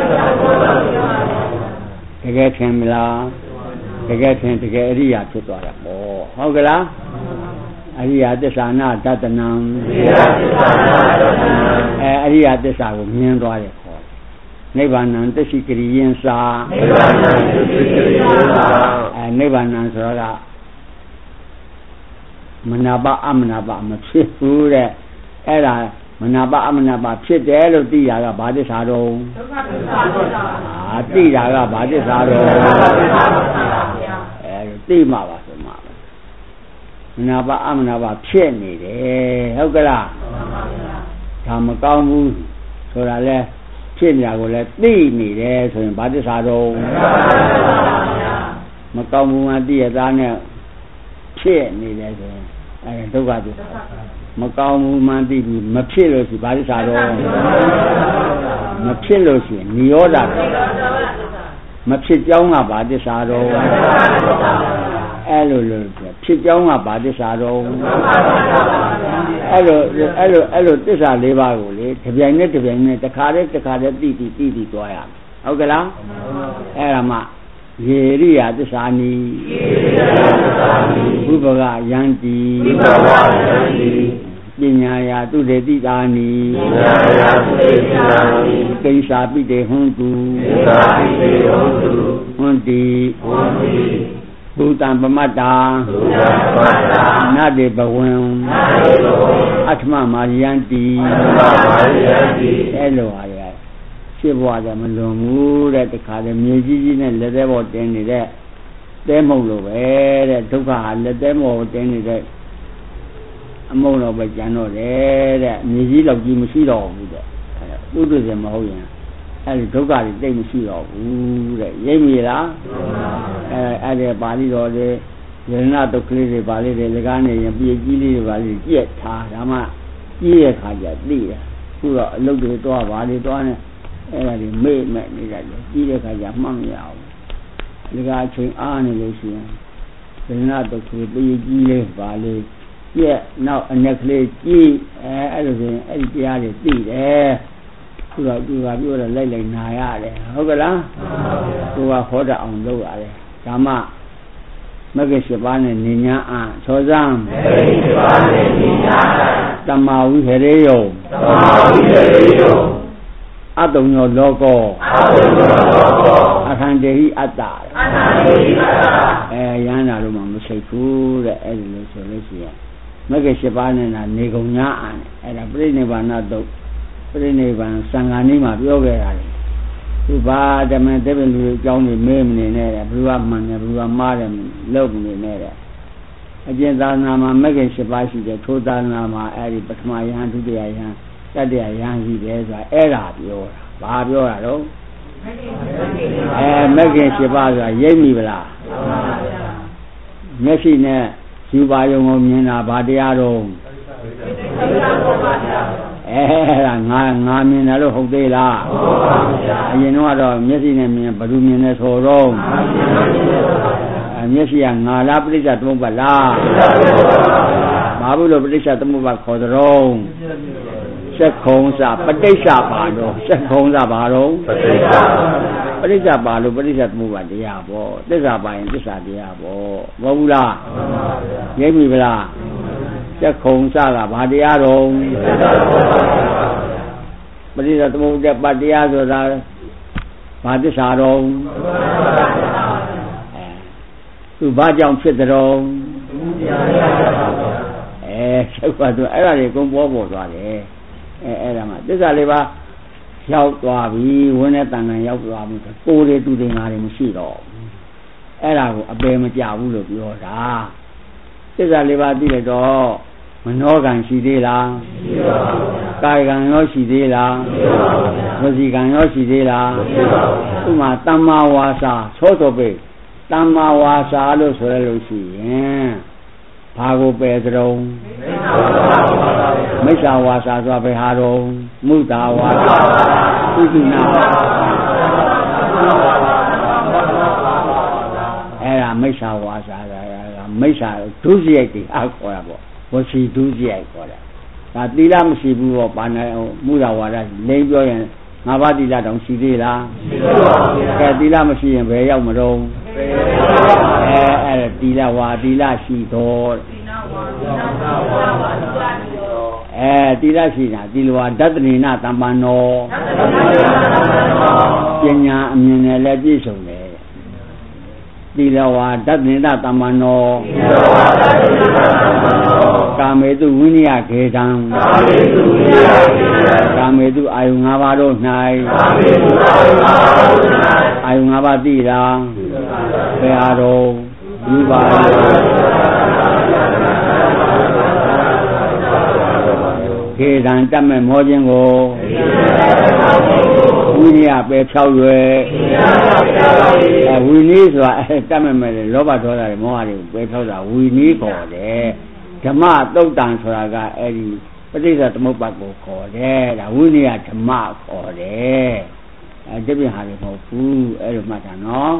တကယ်ထင်မလားတကယ်ထင်တကယ်အရိယာဖြစ်သွားတာပေါ့ဟုတ်ကလားအရိယာသစ္စာနာတတနံအရိယာသစ္စာကိုမြင်သွားတယ်ခေါ်နိဗ္ဗာန်သစ္စိကရိယင်္စာနိဗ္ဗာန်ဆိုတော့မနာပအမနာပမဖြစ်ဘူးတဲ့အဲ့ဒါမနာပအမနာပဖြစ်တယ်လို့သိတာကဘာသစ္စာတော့ဒုက္ခသစ္စာပါသိတာကဘာသစ္စာတော့သိမှာပါဆိုမှာပဲမနာပအမနာပဖြစ်နေတယ်ဟုတ်ကလားဒါမကောင်းဘူးဆိုတာလဲဖြစ်နေတာကိုလဲသိနေတယ်ဆိုရင်ဘာသစ္စာတော့မကောင်းဘူးမှသိရသားနဲ့ဖြစ်နေတယ်ဆိုရင်အဲဒုက္ခသစ္စာမကောင်းဘူးမှသိပြီးမဖြစ်လို့ရှိဘာသစ္စာတော့မဖြစ်လို့ရှိနိရောဓမဖြစ်ကြောင်းကဘာသစ္စာတော့အဲ့လိုဖြစ်ကြောင်းကဘာသစ္စာတော့အဲ့လိုသစ္စာ၄ပါးကိုလေတပြိုင်နဲ့တခါတည်းသိပြီးသွားရမယ်ဟုတ်ကလားအဲ့ဒါမှယေရိယသစ္စာနိဘုဗ္ဗကယန္တိပညာယာသူတေတိတာနိကိစ္စာပိတေဟွန်တုဟွန်တိဘုတံပမတ္တာနတေဘဝံအထမမာရိယန္တိအဲ့လိုဟာရဖြစ်ဘွားတယ်မလွန်ဘူးတဲ့တခါလေမြေကြီးနဲ့လက်သေးပေါ်တင်နေတဲ့တဲမုံလိုပဲတဲ့ဒုက္ခဟာလက်သေးပေါ်တင်နေတဲ့အမုံတော့ပဲကျန်တော့တယ်တဲ့မြေကြီးလောက်ကြီးမရှိတော့ဘူးတဲ့ဥဒ္ဒဇေမဟုတ်ရင်အဲ့ဒီဒုက္ခတွေတိတ်မရှိတော့ဘူးတဲ့ရိပ်မိလားအဲ့ဒီပါဠိတော်တွေယရဏတုတ်ကလေးတွေပါဠိတွေလကားနေရင်ပြေကြီးလေးတွေပါဠိကြက်ထားဒါမှကြီးရဲ့ခါကျသိတယ်ခုတော့အလုပ်တွေတွားပါလေတွားနေအဲ့ဒါတွေမေ့မဲ့နေကြတယ်ကြီးတဲ့ခါကျမှတ်မရဘူးလကားအချိန်အားနေလို့ရှိရင်ယရဏတုတ်ကလေးပြေကြီးလေးပါလေကြက်နောက်အနက်ကလေးကြီးအဲ့လိုဆိုရင်အဲ့ဒီတရားတွေသိတယ်သူကပြောတယ်လိုက်နာရတယ်ဟုတ်ကလားသူကဟောတတ်အောင်လုပ်ရတယ်ဒါမှမဂ္ဂင်၈ပါးနဲ့ဉာဏ်အားသောဇံတမ္မာဝိဟရေယအတုံညောလောကောအခန္တေဟိအတ္တရဟန္တာတို့မှမစိတ်ဘူးတဲ့အဲ့ဒီလိုဆိုလို့ရှိရင်မဂ္ဂင်၈ပါးနဲ့နေကုန်ညာအားအဲ့ဒါပြိဋိဘာနာတုတ်ပြိဋိဘံသံဃာနည်းမှာပြောခဲ့တာလေသူဘာဓမ္မတပည့်လူအကြောင်းတွေမေးမနေနဲ့ဘယ်သူကမှန်တယ်ဘယ်သူကမှားတယ်လုပ်မနေနဲ့အကျဉ်းသာသနာမှာမဂ္ဂင်၈ပါးရှိတယ်ထိုသာသနာမှာအဲ့ဒီပထမယဟန်ဒုတိယယဟန်တတိယယဟန်ရှိတယ်ဆိုတာအဲ့ဒါပြောတာဘာပြောတာတော့မဂ္ဂင်၈ပါးဆိုတာရိပ်မိဗလားမျက်စိနဲ့ယူပါယုံကိုမြင်တာဘာတရားတော့အဲ့ဒါငါမြင်တယ်လို့ဟုတ်သေးလားဟုတ်ပါဗျာအရင်တော့မျက်စိနဲ့မြင်ဘယ်သူမြင်လဲဆိုတော့မျက်စိကငါလားပဋိစ္စသမုပ္ပါလားဘာဘူးလို့ပဋိစ္စသမုပ္ပါခေါ်ကြတော့စက္ခုံးစပဋိစ္စပါတော့စက္ခုံးစပါတော့ပဋိစ္စပါလို့ပဋိစ္စသမုပ္ပါတရားပေါ့သစ္စာပါရင်သစ္စာတရားပေါ့မဟုတ်ဘူးလားမှန်ပါဗျာရိပ်ပြီလားစက္ခုံစကဘာတရားတော့ပရိသသမုပ္ပါဒတရားဆိုတာဘာသစ္စာတော့သူဘာကြောင့်ဖြစ်တဲ့တော့ဆက်ပါတော့အဲ့ဒါတွေကုန်ပေါ်သွားတယ်အဲ့ဒါမှသစ္စာလေးပါရောက်သွားပြီဝင်းတဲ့တန်ခါရောက်သွားပြီကိုယ်တွေတူတွေငါတွေမရှိတော့အဲ့ဒါကိုအပယ်မကြဘူးလို့ပြောတာသစ္စာလေးပါးသိလိုက်တော့မနောကံရှိသေးလားရှိပါဘူးကာယကံရောရှိသေးလားရှိပါဘူးဝစီကံရောရှိသေးလားရှိပါဘူးဥမာတမ္မာဝါစာသောတော်ပေတမ္မာဝါစာလို့ဆိုရလို့ရှိရင်ဘာကိုပယ်ကြုံမိစ္ဆာဝါစာဆိုတာဘယ်ဟာတော့မုဒ္ဒဝါစာသုတုနာအဲ့ဒါမိစ္ဆာဝါစာကမိစ္ဆာဒုစရိုက်တွေအားခေါ်တာပေါ့ဝစီဒုစရိုက်ခေါ်တာဒါသီလမရှိဘူးတော့ဘာနဲ့မူရဝါဒလိမ့်ပြောရင်ငါးပါးသီလတောင်ရှိသေးလားရှိပါဘူးကဲသီလမရှိရင်ဘယ်ရောက်မတော့အဲ့ဒါသီလဝါသီလရှိတော်သီလရှိတာသီလဝါဒတ္တနိနာတမ္ပန္နောပညာအမြင်နဲ့လည်းပြည့်စုံတယ်သီလဝါဒတ္တနိနာတမ္ပန္နောကာမေတုဝိနည်းခေတံကာမေတုအာယု၅ပါးတို့၌အာယု၅ပါးသိလားဘယ်ဟာတော့ယူပါခေတံတတ်မဲ့မောခြင်းကိုဝိနည်းပဲဖြောက်ရွယ်ဝိနည်းဆိုတာတတ်မဲ့လောဘဒေါသတွေမောဟတွေကိုပဲဖြောက်တာဝိနည်းခေါ်တယ်ဓမ္မသုတ်တံဆိုတာကအဲ့ဒီပဋိစ္စသမုပ္ပါဒ်ကိုခေါ်တယ်ဒါဝိနည်းဓမ္မခေါ်တယ်တပြည့်ဟာလည်းမဟုတ်ဘူးအဲ့လိုမှတ်တာနော်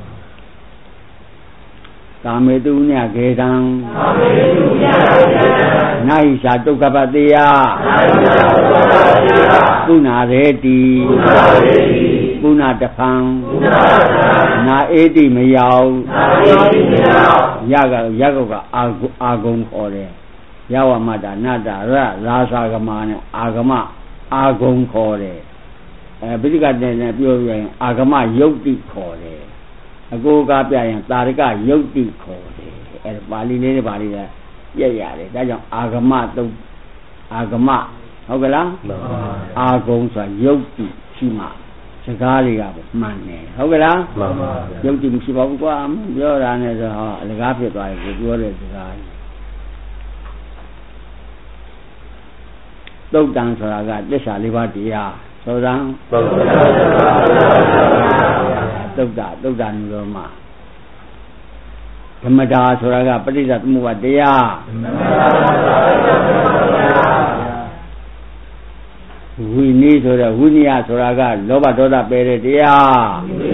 ကာမေတုညကေတံနာဟိသာဒုက္ခပတေယပုဏ္ဏရေတိပုဏ္ဏတဖံနာအေတိမယောရကောကအာဂုံခေါ်တယ်ယဝမတ္တနတ္တရရာသာဂမနဲ့အာဂမအာဂုံခေါ်တယ်ပိဋကတ်နဲ့ပြောရရင်အာဂမယုတ်တိခေါ်တယ်အကိုကပြရင်သာရကယုတ်တိခေါ်တယ်အဲပါဠိလေးတွေပါဠိလည်းပြည့်ရတယ်ဒါကြောင့်အာဂမတုတ်အာဂမဟုတ်ကလားအာဂုံဆိုတာယုတ်တိရှိမှစကားတွေကမှန်တယ်ဟုတ်ကလားမှန်ပါဗျာယုတ်တိမရှိပါဘူးကွာပြောတာနဲ့ဆိုတော့အလကားဖြစ်သွားတယ်ကိုပြောတဲ့စကားသုတ်တံဆိုတာကသစ္စာလေးပါးတရားသောတံသုတ်တံနုရောမှာဓမ္မတာဆိုတာကပဋိစ္စသမုပ္ပါဒ်တရားဝိနည်းဆိုတဲ့ဝိနည်းဆိုတာကလောဘဒေါသပယ်တဲ့တရား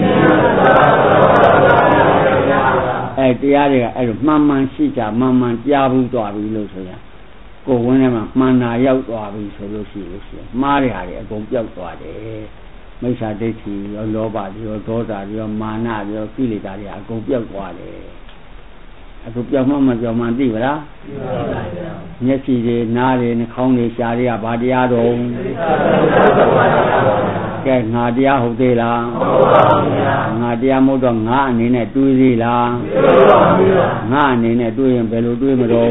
တရားတွေကအဲ့လိုမှန်မှန်ရှိကြမှန်မှန်ကြားဘူးသွားပြီလို့ဆိုရင်ကိုယ်ဝင်းထဲမှာမှန်တာရောက်သွားပြီဆိုလို့ရှိရင်မှားတဲ့ဟာတွေအကုန်ပြောက်သွားတယ်မိစ္ဆာဒိဋ္ဌိရောလောဘရောဒေါသရောမာနရောကိလေသာတွေအကုန်ပြောက်သွားတယ်အခုပြောင်းမှပြောင်းမှသိပါလားသိပါပါဗျာမျက်စိတွေနားတွေနှာခေါင်းတွေရှားတွေကဘာတရားတော့ကဲငါတရားဟုတ်သေးလားဟုတ်ပါဘူးဗျာငါတရားမဟုတ်တော့ငါအနေနဲ့တွေးသေးလားတွေးပါဘူးဗျာငါအနေနဲ့တွေးရင်ဘယ်လိုတွေးမလို့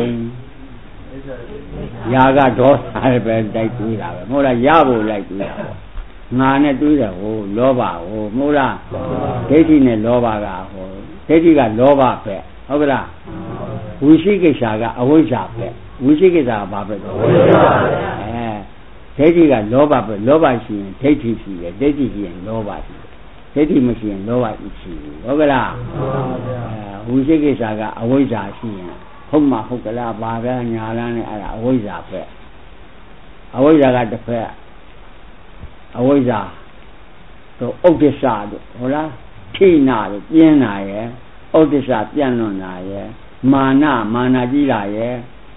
ຢာကဒေါသပဲတိုက်တွေးတာပဲမဟုတ်လားရဖို့လိုက်တွေးတာပေါ့ငါနဲ့တွေးတယ်ဟိုလောဘဟိုမဟုတ်လားဒိဋ္ဌိနဲ့လောဘကဟိုဒိဋ္ဌိကလောဘပဲဟုတ်ကလားဝိသိကိစ္စကအဝိဇ္ဇာပဲဝိသိကိစ္စကဘာပဲဝိဇ္ဇာပါဗျာဒိဋ္ဌိကလောဘပဲလောဘရှိရင်ဒိဋ္ဌိရှိတယ်ဒိဋ္ဌိရှိရင်လောဘရှိတယ်ဒိဋ္ဌိမရှိရင်လောဘမရှိဘူးဟုတ်ကလားဟုတ်ပါဗျာဝိသိကိစ္စကအဝိဇ္ဇာရှိရင်ဟုတ်မှာဟုတ်ကလားဘာပဲညာလန်းနဲ့အဲ့ဒါအဝိဇ္ဇာပဲအဝိဇ္ဇာကတစ်ဖက်အဝိဇ္ဇာတို့ဥဒ္ဒစ္စတို့ဟုတ်လားထိနာတို့ပြင်းနာရဲ့ဥဒ္ဒစ္စပြန့်လွန်တာရဲ့မာနကြီးတာရဲ့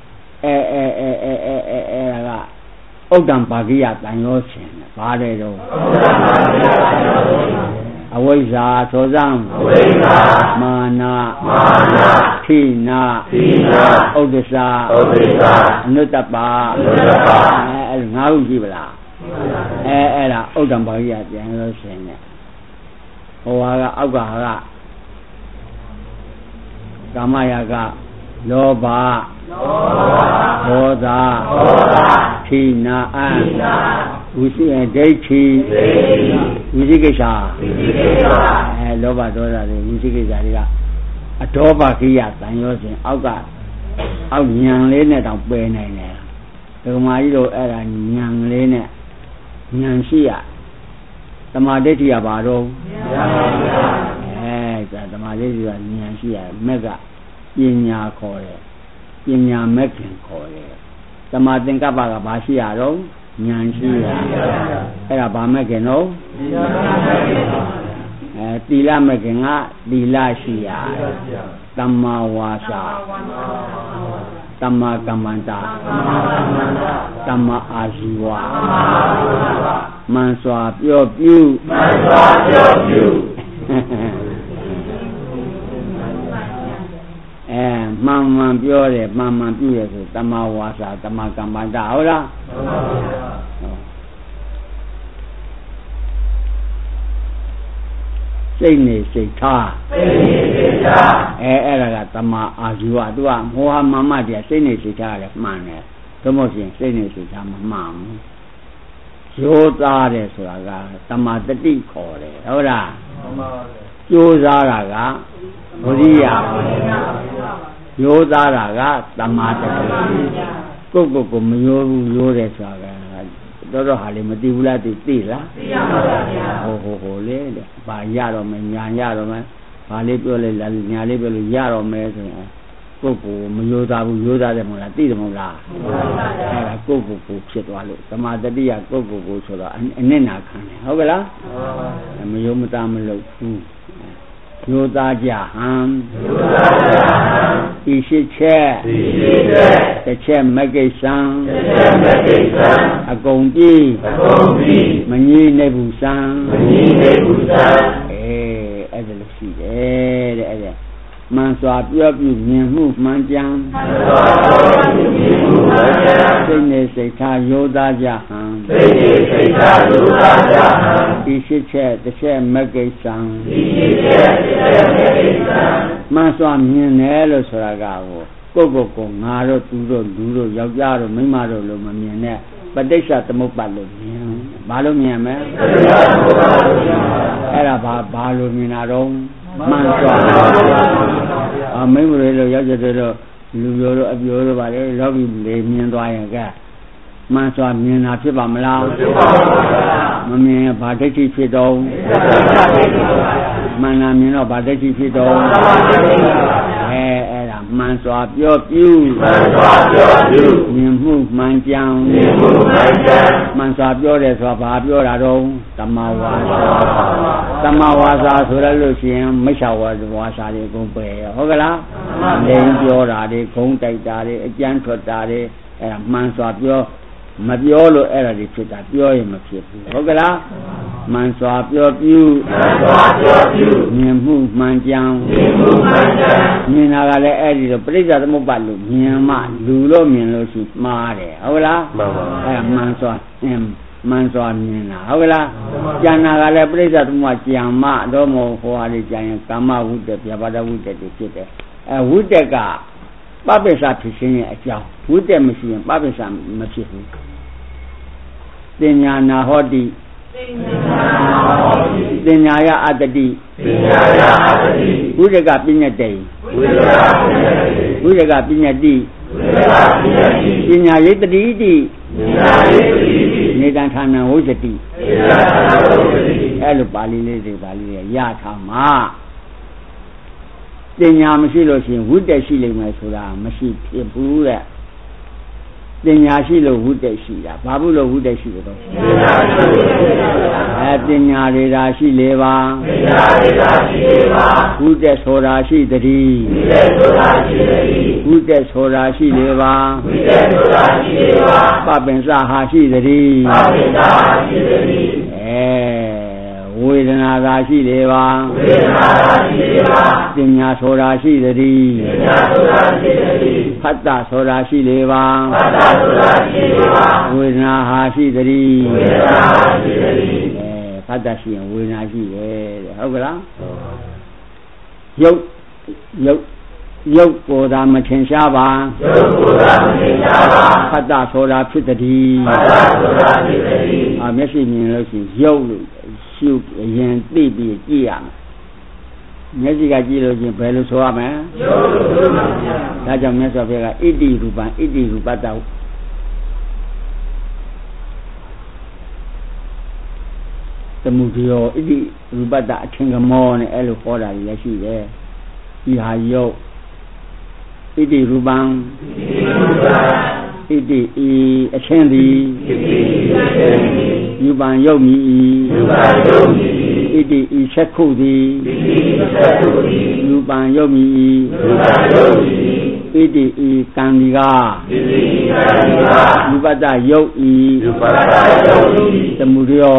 ကဥဒ္ဒံပါကိယတန်ရောရှင်ဘာလဲတော့အဝိဇ္ဇာသောဇံအဝိဇ္ဇာမာနထိနာဥဒ္ဒစ္စအနုတ္တပအဲ့ငါးခုရှိပလားအဲ့ဒါဥဒ္ဒံပါကိယတန်ရောရှင်နဲ့ဟိုဟာကအောက်ကဟာကကာမရာဂလောဘဒေါသထိနာဝိသိဒိဋ္ဌိဝိသိကိစ္စလောဘဒေါသတွေဝိသိကိစ္စတွေကအတောပကိယတန်ရောစဉ်အောက်ညံလေးနဲ့တောင်ပယ်နိုင်တယ်ဒကမာကြီးတို့အဲ့ဒါညံလေးနဲ့ညံရှိရသမာဓိဋ္ဌိကဘာတော့သမာဓိကဉာဏ်ရှိရမက်ကပညာခေါ်တယ်ပညာမက်ခင်ခေါ်တယ်သမာသင်္ကပ္ပကဘာရှိရတော့ဉာဏ်ရှိရအဲ့ဒါဘာမဲ့ခင်တော့သီလမဲ့ခင်ကသီလရှိရသမ္မာဝါစာသမ္မာကမ္မန္တာသမ္မာအာဇီဝမှန်စွာပြောပြုမှန်မှန်ပြောတယ်မှန်မှန်ပြုရဆိုသမ္မာဝါစာသမ္မာကမ္မန္တာဟုတ်လားစိတ်နေစိတ်ထားအဲ့ဒါကသမ္မာအာဇီဝသူကမောဟမမတရားစိတ်နေစိတ်ထားရတယ်မှန်တယ်သို့မဟုတ်ရင်စိတ်နေစိတ်ထားမမှန်ဘူးရိုးသားတယ်ဆိုတာကသမ္မာတတိခေါ်တယ်ဟုတ်လားကြိုးစားတာကဝိရိယရိုးသားတာကသမ္မာတတိကိုမရိုးဘူးရိုးတယ်ဆိုတာကတော်ဟာလေမသိဘူးလားသိလားသိရပါဗျာဟိုလေဘာရတော့မယ်ညာရတော့မယ်ဘာလေးပြောလဲညာလေးပြောလို့ရတော့မယ်ဆိုရင်ကိုမရိုးသားဘူးရိုးသားတယ်မဟုတ်လားသိတယ်မဟုတ်လားအဲ့ဒါကိုဖြစ်သွားလို့သမာတတိယကိုဆိုတော့အနစ်နာခံတယ်ဟုတ်ကလားမရိုးမသားမလုပ်ဘူးရိုးသားကြဟံဒီရှိချက်တစ်ချက်မကိစ္စံအကုန်ပြီးမငြိနေဘူးစံအဲ့ဒါလို့ရှိတယ်တဲ့အဲ့ဒါမှန်စွာပြောပြမြင်မှုမှန်ကြံစိတ်နေစိတ်ထားရိုးသားကြဟံဒီရှိချက်တစ်ချက်မကိစ္စံမှန်စွာမြင်တယ်လို့ဆိုတာကကိုငါတို့သူတို့လူတို့ယောက်ျားတို့မိန်းမတို့လို့မမြင်နဲ့ပဋိစ္စသမုပ္ပါဒ်လို့မြင်ဘာလို့မြင်မလဲအဲ့ဒါဘာလို့မြင်တာတော့မှန်စွာမိန်းမတွေလို့ယောက်ျားတွေလို့လူမျိုးတို့အပြိုတို့ပါလေလောကီလေမြင်သွားရင်ကမှန်စွာမြင်တာဖြစ်ပါမလားမမြင်ဘာဒိဋ္ဌိဖြစ်တော့မှန်တာမြင်တော့ဘာဒိဋ္ဌိဖြစ်တော့အဲ့ဒါမှန်စွာပြောပြုမြင်မှုမှန်ကြံမှန်စွာပြောတယ်ဆိုတာဘာပြောတာတော့သမ္မာဝါစာဆိုရလို့ရှိရင်မိစ္ဆာဝါစာတွေအကုန်ပယ်ဟုတ်ကလားလိန်ပြောတာတွေခုံးတိုက်တာတွေအကြမ်းထွက်တာတွေအဲ့ဒါမှန်စွာပြောမပြောလို့အဲ့ဒါတွေဖြစ်တာပြောရင်မဖြစ်ဘူးဟုတ်ကလားမှန်စွာပြောပြုမြင်မှုမှန်ကြံမြင်တာကလည်းအဲ့ဒီတော့ပရိစ္ဆေသမုပ္ပါဒ်လို့မြင်မှလူလို့မြင်လို့ရှိမှားတယ်ဟုတ်လားအဲ့ဒါမှန်စွာမြင်တာဟုတ်ကလားကြံတာကလည်းပရိစ္ဆေသမုပ္ပါဒ်ကြံမှတော့မဟုတ်ဟောဟာလေးကြံရင်ကာမဝိတ္တပြဘာဒဝိတ္တတွေဖြစ်တယ်ဝိတ္တကပပိစ္ဆာဖြစ်ခြင်းရဲ့အကြောင်းဝိတ္တမရှိရင်ပပိစ္ဆာမဖြစ်ဘူးပညာနာဟောတိပညာယအတ္တိဝိရကပညတ်တေဝိရကပညတ်တိပညာယိတ္တိနေတံဌာနဝိဇ္ဇတိအဲ့လိုပါဠိလေးတွေရထားမှာပညာမရှိလို့ရှိရင်ဝိတ္တရှိလိမ့်မယ်ဆိုတာမရှိဖြစ်ဘူးတဲ့ပညာရှိလို့ဝိတ္တရှိတာဘာဘူးလို့ဝိတ္တရှိတယ်တော့ပညာတွေသာရှိလေပါဝိတ္တဆိုတာရှိတည်းဝိတ္တဆိုတာရှိလေပါပပင်္စဟာရှိတည်းဝေဒနာသာရှိလေပါပညာဆိုတာရှိတည်းဖတ္တဆိုတာရှိလေပါဝေဒနာဟာရှိတည်းဖတ္တရှိရင်ဝေဒနာရှိတယ်ဟုတ်ကလားရုပ်ကိုယ်သာမထင်ရှားပါဖတ္တဆိုတာဖြစ်တည်းမျက်စိမြင်လို့ရှိရင်ရုပ်လို့ရှုရင်သိပြီးကြည့်ရမယ်မျက်စိကကြည့်လို့ချင်းဘယ်လိုဆိုရမလဲဒါကြောင့်မြတ်စွာဘုရားကဣတိရူပံဣတိရူပတ္တသမုဒယောဣတိရူပတ္တအထင်ကမောနဲ့အဲ့လိုဟောတာလည်းရှိတယ်ဒီဟာယုတ်ဣတိရူပံ iti i ascendi yupan yomi iti i sakkudi yupan yomi iti i kandiga yupata yogi tamuriyo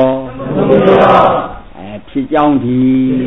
ဖြစ်ကြောင်းဒီ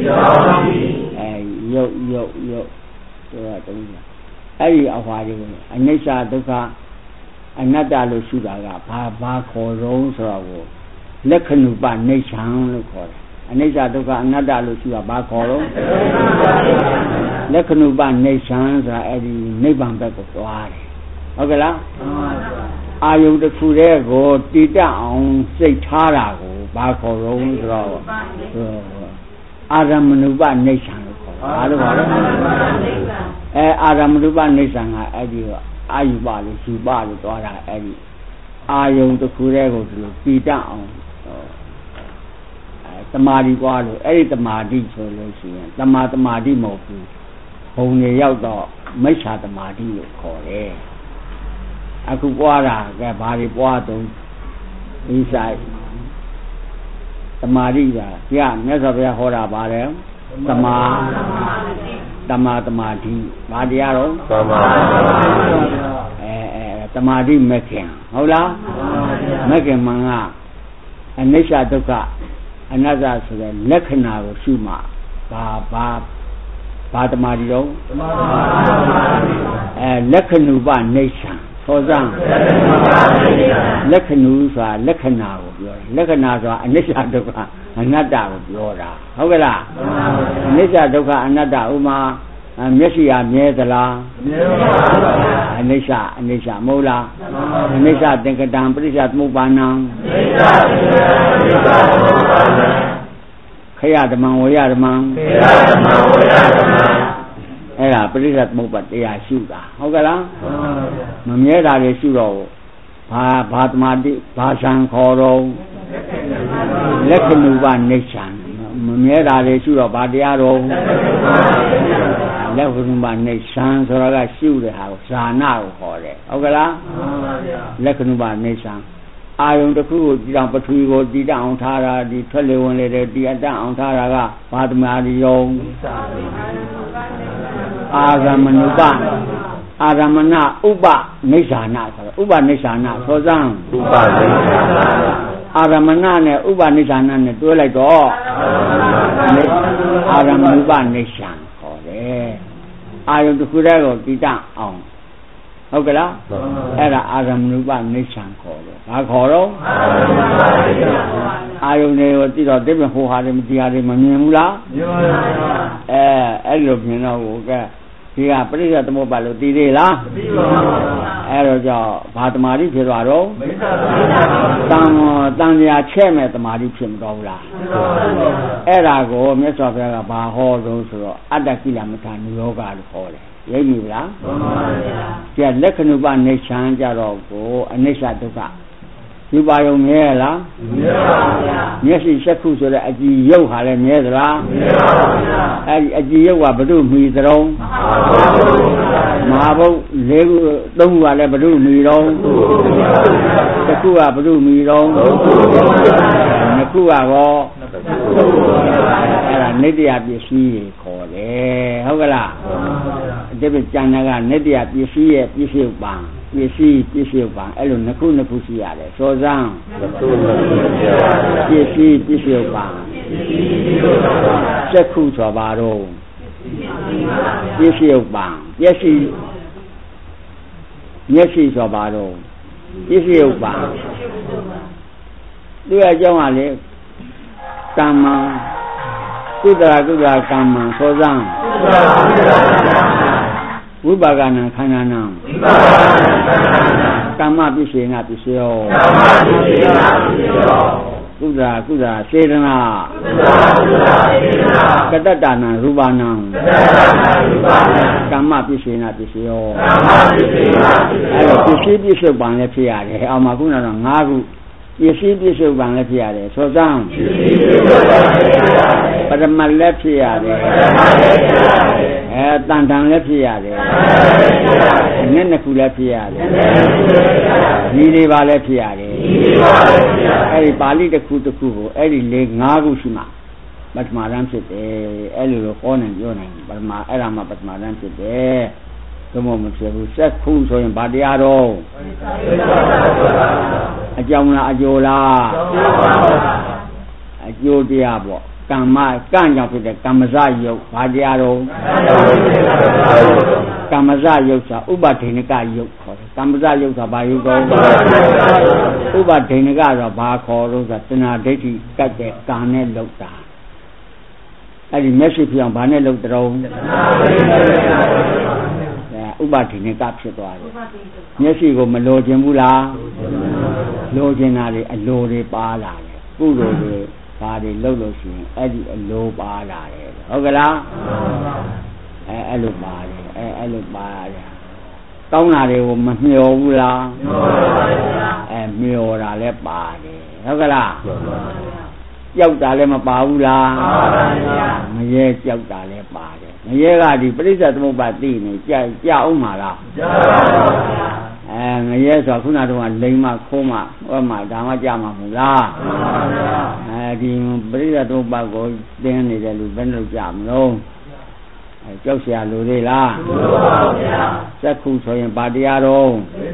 ရုပ်တို့တုံးအဲ့ဒီအဟွာတွေကိုအနိစ္စဒုက္ခအနတ္တလို့ရှုတာကဘာခေါ်တော့ဆိုတော့လက္ခဏုပနိစ္စံလို့ခေါ်တယ်အနိစ္စဒုက္ခအနတ္တလို့ရှုတာဘာခေါ်တော့လက္ခဏုပနိစ္စံဆိုတာအဲ့ဒီနိဗ္ဗာန်ဘက်ကိုသွားတယ်ဟုတ်ကဲ့လားအာယုတစ်ခုတည်းကိုတည်တတ်အောင်စိတ်ထားတာကိုဘာခေါ်တော့ဆိုတော့အာရမဏုပနိစ္စံလို့ခေါ်တာဘာလို့ခေါ်လဲအာရမဏုပနိစ္စံကအဲ့ဒီအာယုပလို့ယူပလို့သွားတာအဲ့ဒီအာယုတစ်ခုတည်းကိုဒီလိုတည်တတ်အောင်တမာတိပွားလို့အဲ့ဒီတမာတိဆိုလို့ရှိရင်တမာတိမဟုတ်ဘူးဘုံတွေရောက်တော့မိစ္ဆာတမာတိလို့ခေါ်တယ်အခုပွားတာကဘာတွေပွားတုံးဒီဆိုင်တမာတိကမြတ်စွာဘုရားဟောတာပါတယ်တမာတိဘာတရားတော့တမာတိမက္ခင်ဟုတ်လားမက္ခင်မှန်ကအနိစ္စဒုက္ခအနတ္တဆိုတဲ့လက္ခဏာကိုရှုမှဘာတမာတိတော့လက္ခဏုပနိစ္စံသောဇံလက္ခဏုဆိုတာလက္ခဏာကိုပြောတယ်လက္ခဏာဆိုတာအနိစ္စဒုက္ခအနတ္တကိုပြောတာဟုတ်ကဲ့လားအနိစ္စဒုက္ခအနတ္တဥမာမျက်စိဟာမြဲသလားမြဲပါဘူးအနိစ္စမဟုတ်လားအနိစ္စသင်္ကတံပရိစ္ဆသမုပ္ပါဏံခယဓမ္မံဝေယဓမ္မံအဲ့ဒါပရိစ္ဆသမုပ္ပါတရားရှုတာဟုတ်ကဲ့လားမမြဲတာတွေရှုတော့ဘာသမာတိဘာသံခေါ်တော့လက္ခဏုပနိစ္စံမမြဲတာတွေရှုတော့ဘာတရားတော့လက္ခဏုပနိစ္စံဆိုတာကရှုတဲ့ဟာကိုဇာနာကိုခေါ်တယ်ဟုတ်ကဲ့လားလက္ခဏုပနိစ္စံအာယုံတစ်ခုကိုဒီတောင်ပထဝီကိုတည်တတ်အောင်ထားတာဒီထွက်လေဝင်လေတဲ့တည်တတ်အောင်ထားတာကဘာသမာဓိယုံအာရမဏုပအာရမဏဥပနိစ္စနာဆိုတော့ဥပနိစ္စနာသောဇံဥပနိစ္စနာအာရမဏနဲ့ဥပနိစ္စနာနဲ့တွဲလိုက်တော့အာရမဏုပနိစ္စံခေါ်တယ်အာယုံတစ်ခုတည်းကိုတည်တတ်အောင်ဟုတ်ကဲ့လားအဲ့ဒါအာရမဏုပနိစ္စံခေါ်တယ်ဘာခေါ်တော့အာယုန်တွေကိုသိတော့ဒီပြင်ဟိုဟာတွေမတရားတွေမမြင်ဘူးလားမြင်ပါပါအဲ့လိုမြင်တော့ဟိုကဒီကပရိစ္ဆေသမုပ္ပါလို့သိသေးလားမသိပါဘူးအဲ့တော့ကြောင့်ဘာတမာတိဖြစ်သွားတော့မိစ္ဆာတန်တရားချက်မဲ့တမာတိဖြစ်မတော့ဘူးလားဖြစ်ပါဘူးအဲ့ဒါကိုမြတ်စွာဘုရားကဘာဟောလို့ဆိုတော့အတ္တကိလမထာနိရောဂလို့ခေါ်တယ်ရိပ်ပြီလားမှန်ပါဗျာလက္ခဏုပနိစ္စံကြတော့ကိုအနိစ္စဒုက္ခဒီပါယုံမြဲလားမြဲပါဗျာမျက်စိချက်ခုဆိုတဲ့အကြည်ရုပ်ဟာလည်းမြဲသလားမြဲပါဗျာအဲ့ဒီအကြည်ရုပ်ကဘုဒ္ဓမီသရုံးမဟာဘုတ်၄ခု၃ခုကလည်းဘုဒ္ဓမီတော်တစ်ခုကဘုဒ္ဓမီတော်နှစ်ခုကရောအဲ့ဒါနိတ္တယပစ္စည်းကိုခေါ်တယ်ဟုတ်ကလားအတိပ္ပကျန်တာကနိတ္တယပစ္စည်းရဲ့ပစ္စည်းဥပ္ပံပစ္စည်းဥပ္ပံအဲ့လိုနှစ်ခုရှိရတယ်စောဇံပစ္စည်းဥပ္ပံစက္ခုဆိုပါတော့ပစ္စည်းဥပ္ပံမျက်စိဆိုပါတော့ပစ္စည်းဥပ္ပံသူရဲ့အကြောင်းကလေကမ္မကုသရာကမ္မသောဇံဝိပါကနံခန္ဓာနံကမ္မပစ္စေနပစ္စယောကုသရာစေတနာကတ္တနံရူပနံကမ္မပစ္စေနပစ္စယောအဲ့တော့ပစ္စည်းပစ္စုပန်လည်းဖြစ်ရတယ်အောက်မှာခုနကတော့၅ခုပစ္စည်းပစ္စုပန်လည်းဖြစ်ရတယ်သောဇံပရမတ်လည်းဖြစ်ရတယ်တန်တန်လည်းဖြစ်ရတယ်နည်းနှစ်ခုလည်းဖြစ်ရတယ်ဒီလေးပါလည်းဖြစ်ရတယ်အဲ့ဒီပါဠိတစ်ခုတစ်ခုကိုအဲ့ဒီလေး၅ခုရှိမှပထမတန်းဖြစ်တယ်အဲ့လိုလိုဟောနိုင်ပြောနိုင်ပထမအဲ့ဒါမှပထမတန်းဖြစ်တယ်ဘယ်မှမဖြစ်ဘူးစက်ခုဆိုရင်ဗာတရားတော့အကြောင်းလားအကျိုးလားအကျိုးတရားပေါ့ကံမကံကြောင့်ဖြစ်တဲ့ကမ္မဇယုတ်ဗာတရားတော့ကမ္မဇယုတ်ဆိုဥပဒိဏကယုတ်ခေါ်တယ်ကမ္မဇယုတ်ဆိုဘာယုတ်ကောဥပဒိဏကဆိုဘာခေါ်လို့ဆိုတဏှာဒိဋ္ဌိကတ်တဲ့ကံနဲ့လောက်တာအဲ့ဒီမျက်စိဖြစ်အောင်ဘာနဲ့လောက်တုံးဥပဒိဏကဖြစ်သွားတယ်မျက်စိကိုမလိုချင်ဘူးလားလိုချင်တာတွေအလိုတွေပါလာတယ်ကုသိုလ်တွေဘာတွေလုပ်လို့ရှိရင်အဲ့ဒီအလိုပါလာတယ်ဟုတ်ကလားအဲ့လိုပါတယ်အဲ့လိုပါတယ်တောင်းတာတွေကိုမမျောဘူးလားမျောတာလည်းပါတယ်ဟုတ်ကလားကြောက်တာလည်းမပါဘူးလားမရဲကြောက်တာလည်းပါတယ်မရဲကဒီပရိစ္ဆေသမုပ္ပါသိနေကြအောင်မှာလားငရဲဆိုခုနကတော့လိမ္မာခိုးမှဟောမှဒါမှကြမှာမဟုတ်လားဒီပရိစ္ဆေသမုပ္ပါကိုတင်းနေတဲ့လူဘယ်လိုကြမလို့ကြောက်เสียလူသေးလားမလိုပါဘူးဗျာစက်ခုဆိုရင်ဗာတရားတော့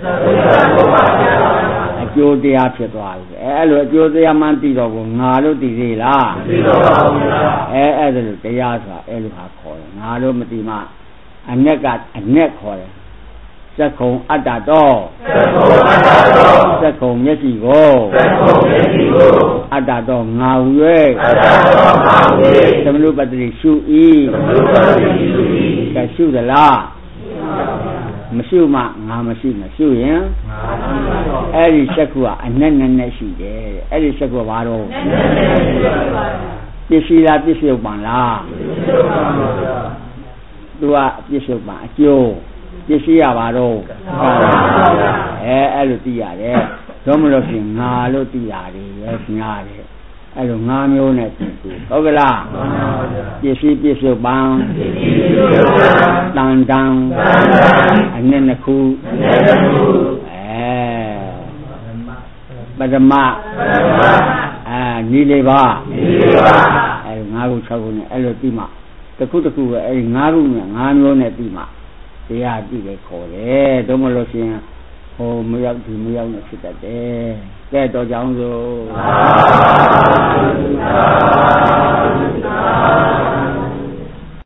အကျိုးတရားဖြစ်သွားပြီအဲ့လိုအကျိုးတရားမှန်းသိတော့ကိုငါလို့သိသေးလားမသိတော့ပါဘူးဗျာအဲ့ဒါလိုတရားဆိုတာအဲ့လိုဟာခေါ်တယ်ငါလို့မသိမှအ내ကအ내ခေါ်တယ်စက်ခုံအတ္တတော့စက်ခုံမျက်စိကိုအတ္တတော့ငါဟု၍သမနုပတ္တိရှု၏ကဲရှုသလားမရှုမှငါမရှိမရှုရင်အဲ့ဒီစက်ခုကအ내နဲ့ရှိတယ်အဲ့ဒီစက်ခုကဘာတော့ပစ္စည်းလားပစ္စယုပ္ပံလားသူကပစ္စယုပ္ပံအကျိုးပစ္စည်းရပါတော့အဲ့လိုသိရတယ်တော့မလို့ဖြစ်ငါလို့သိရတယ်ရဲ့ငါတယ်အဲ့လိုငါမျိုးနဲ့သိတယ်ဟုတ်ကလားပစ္စည်းပစ္စယပံတန်တန်အ내နှစ်ခုပဒမနီလေးပါအဲ့၅ခု၆ခုနဲ့အဲ့လိုသိမှတစ်ခုတစ်ခုပဲအဲ့၅ခုနဲ့၅မျိုးနဲ့သိမှတရားကြည့်လေခေါ်တယ်တော့မလို့ရှင်ဟိုမရောက်ဒီမရောက်နဲ့ဖြစ်တတ်တယ်ကဲတော့ကြောင်းစို့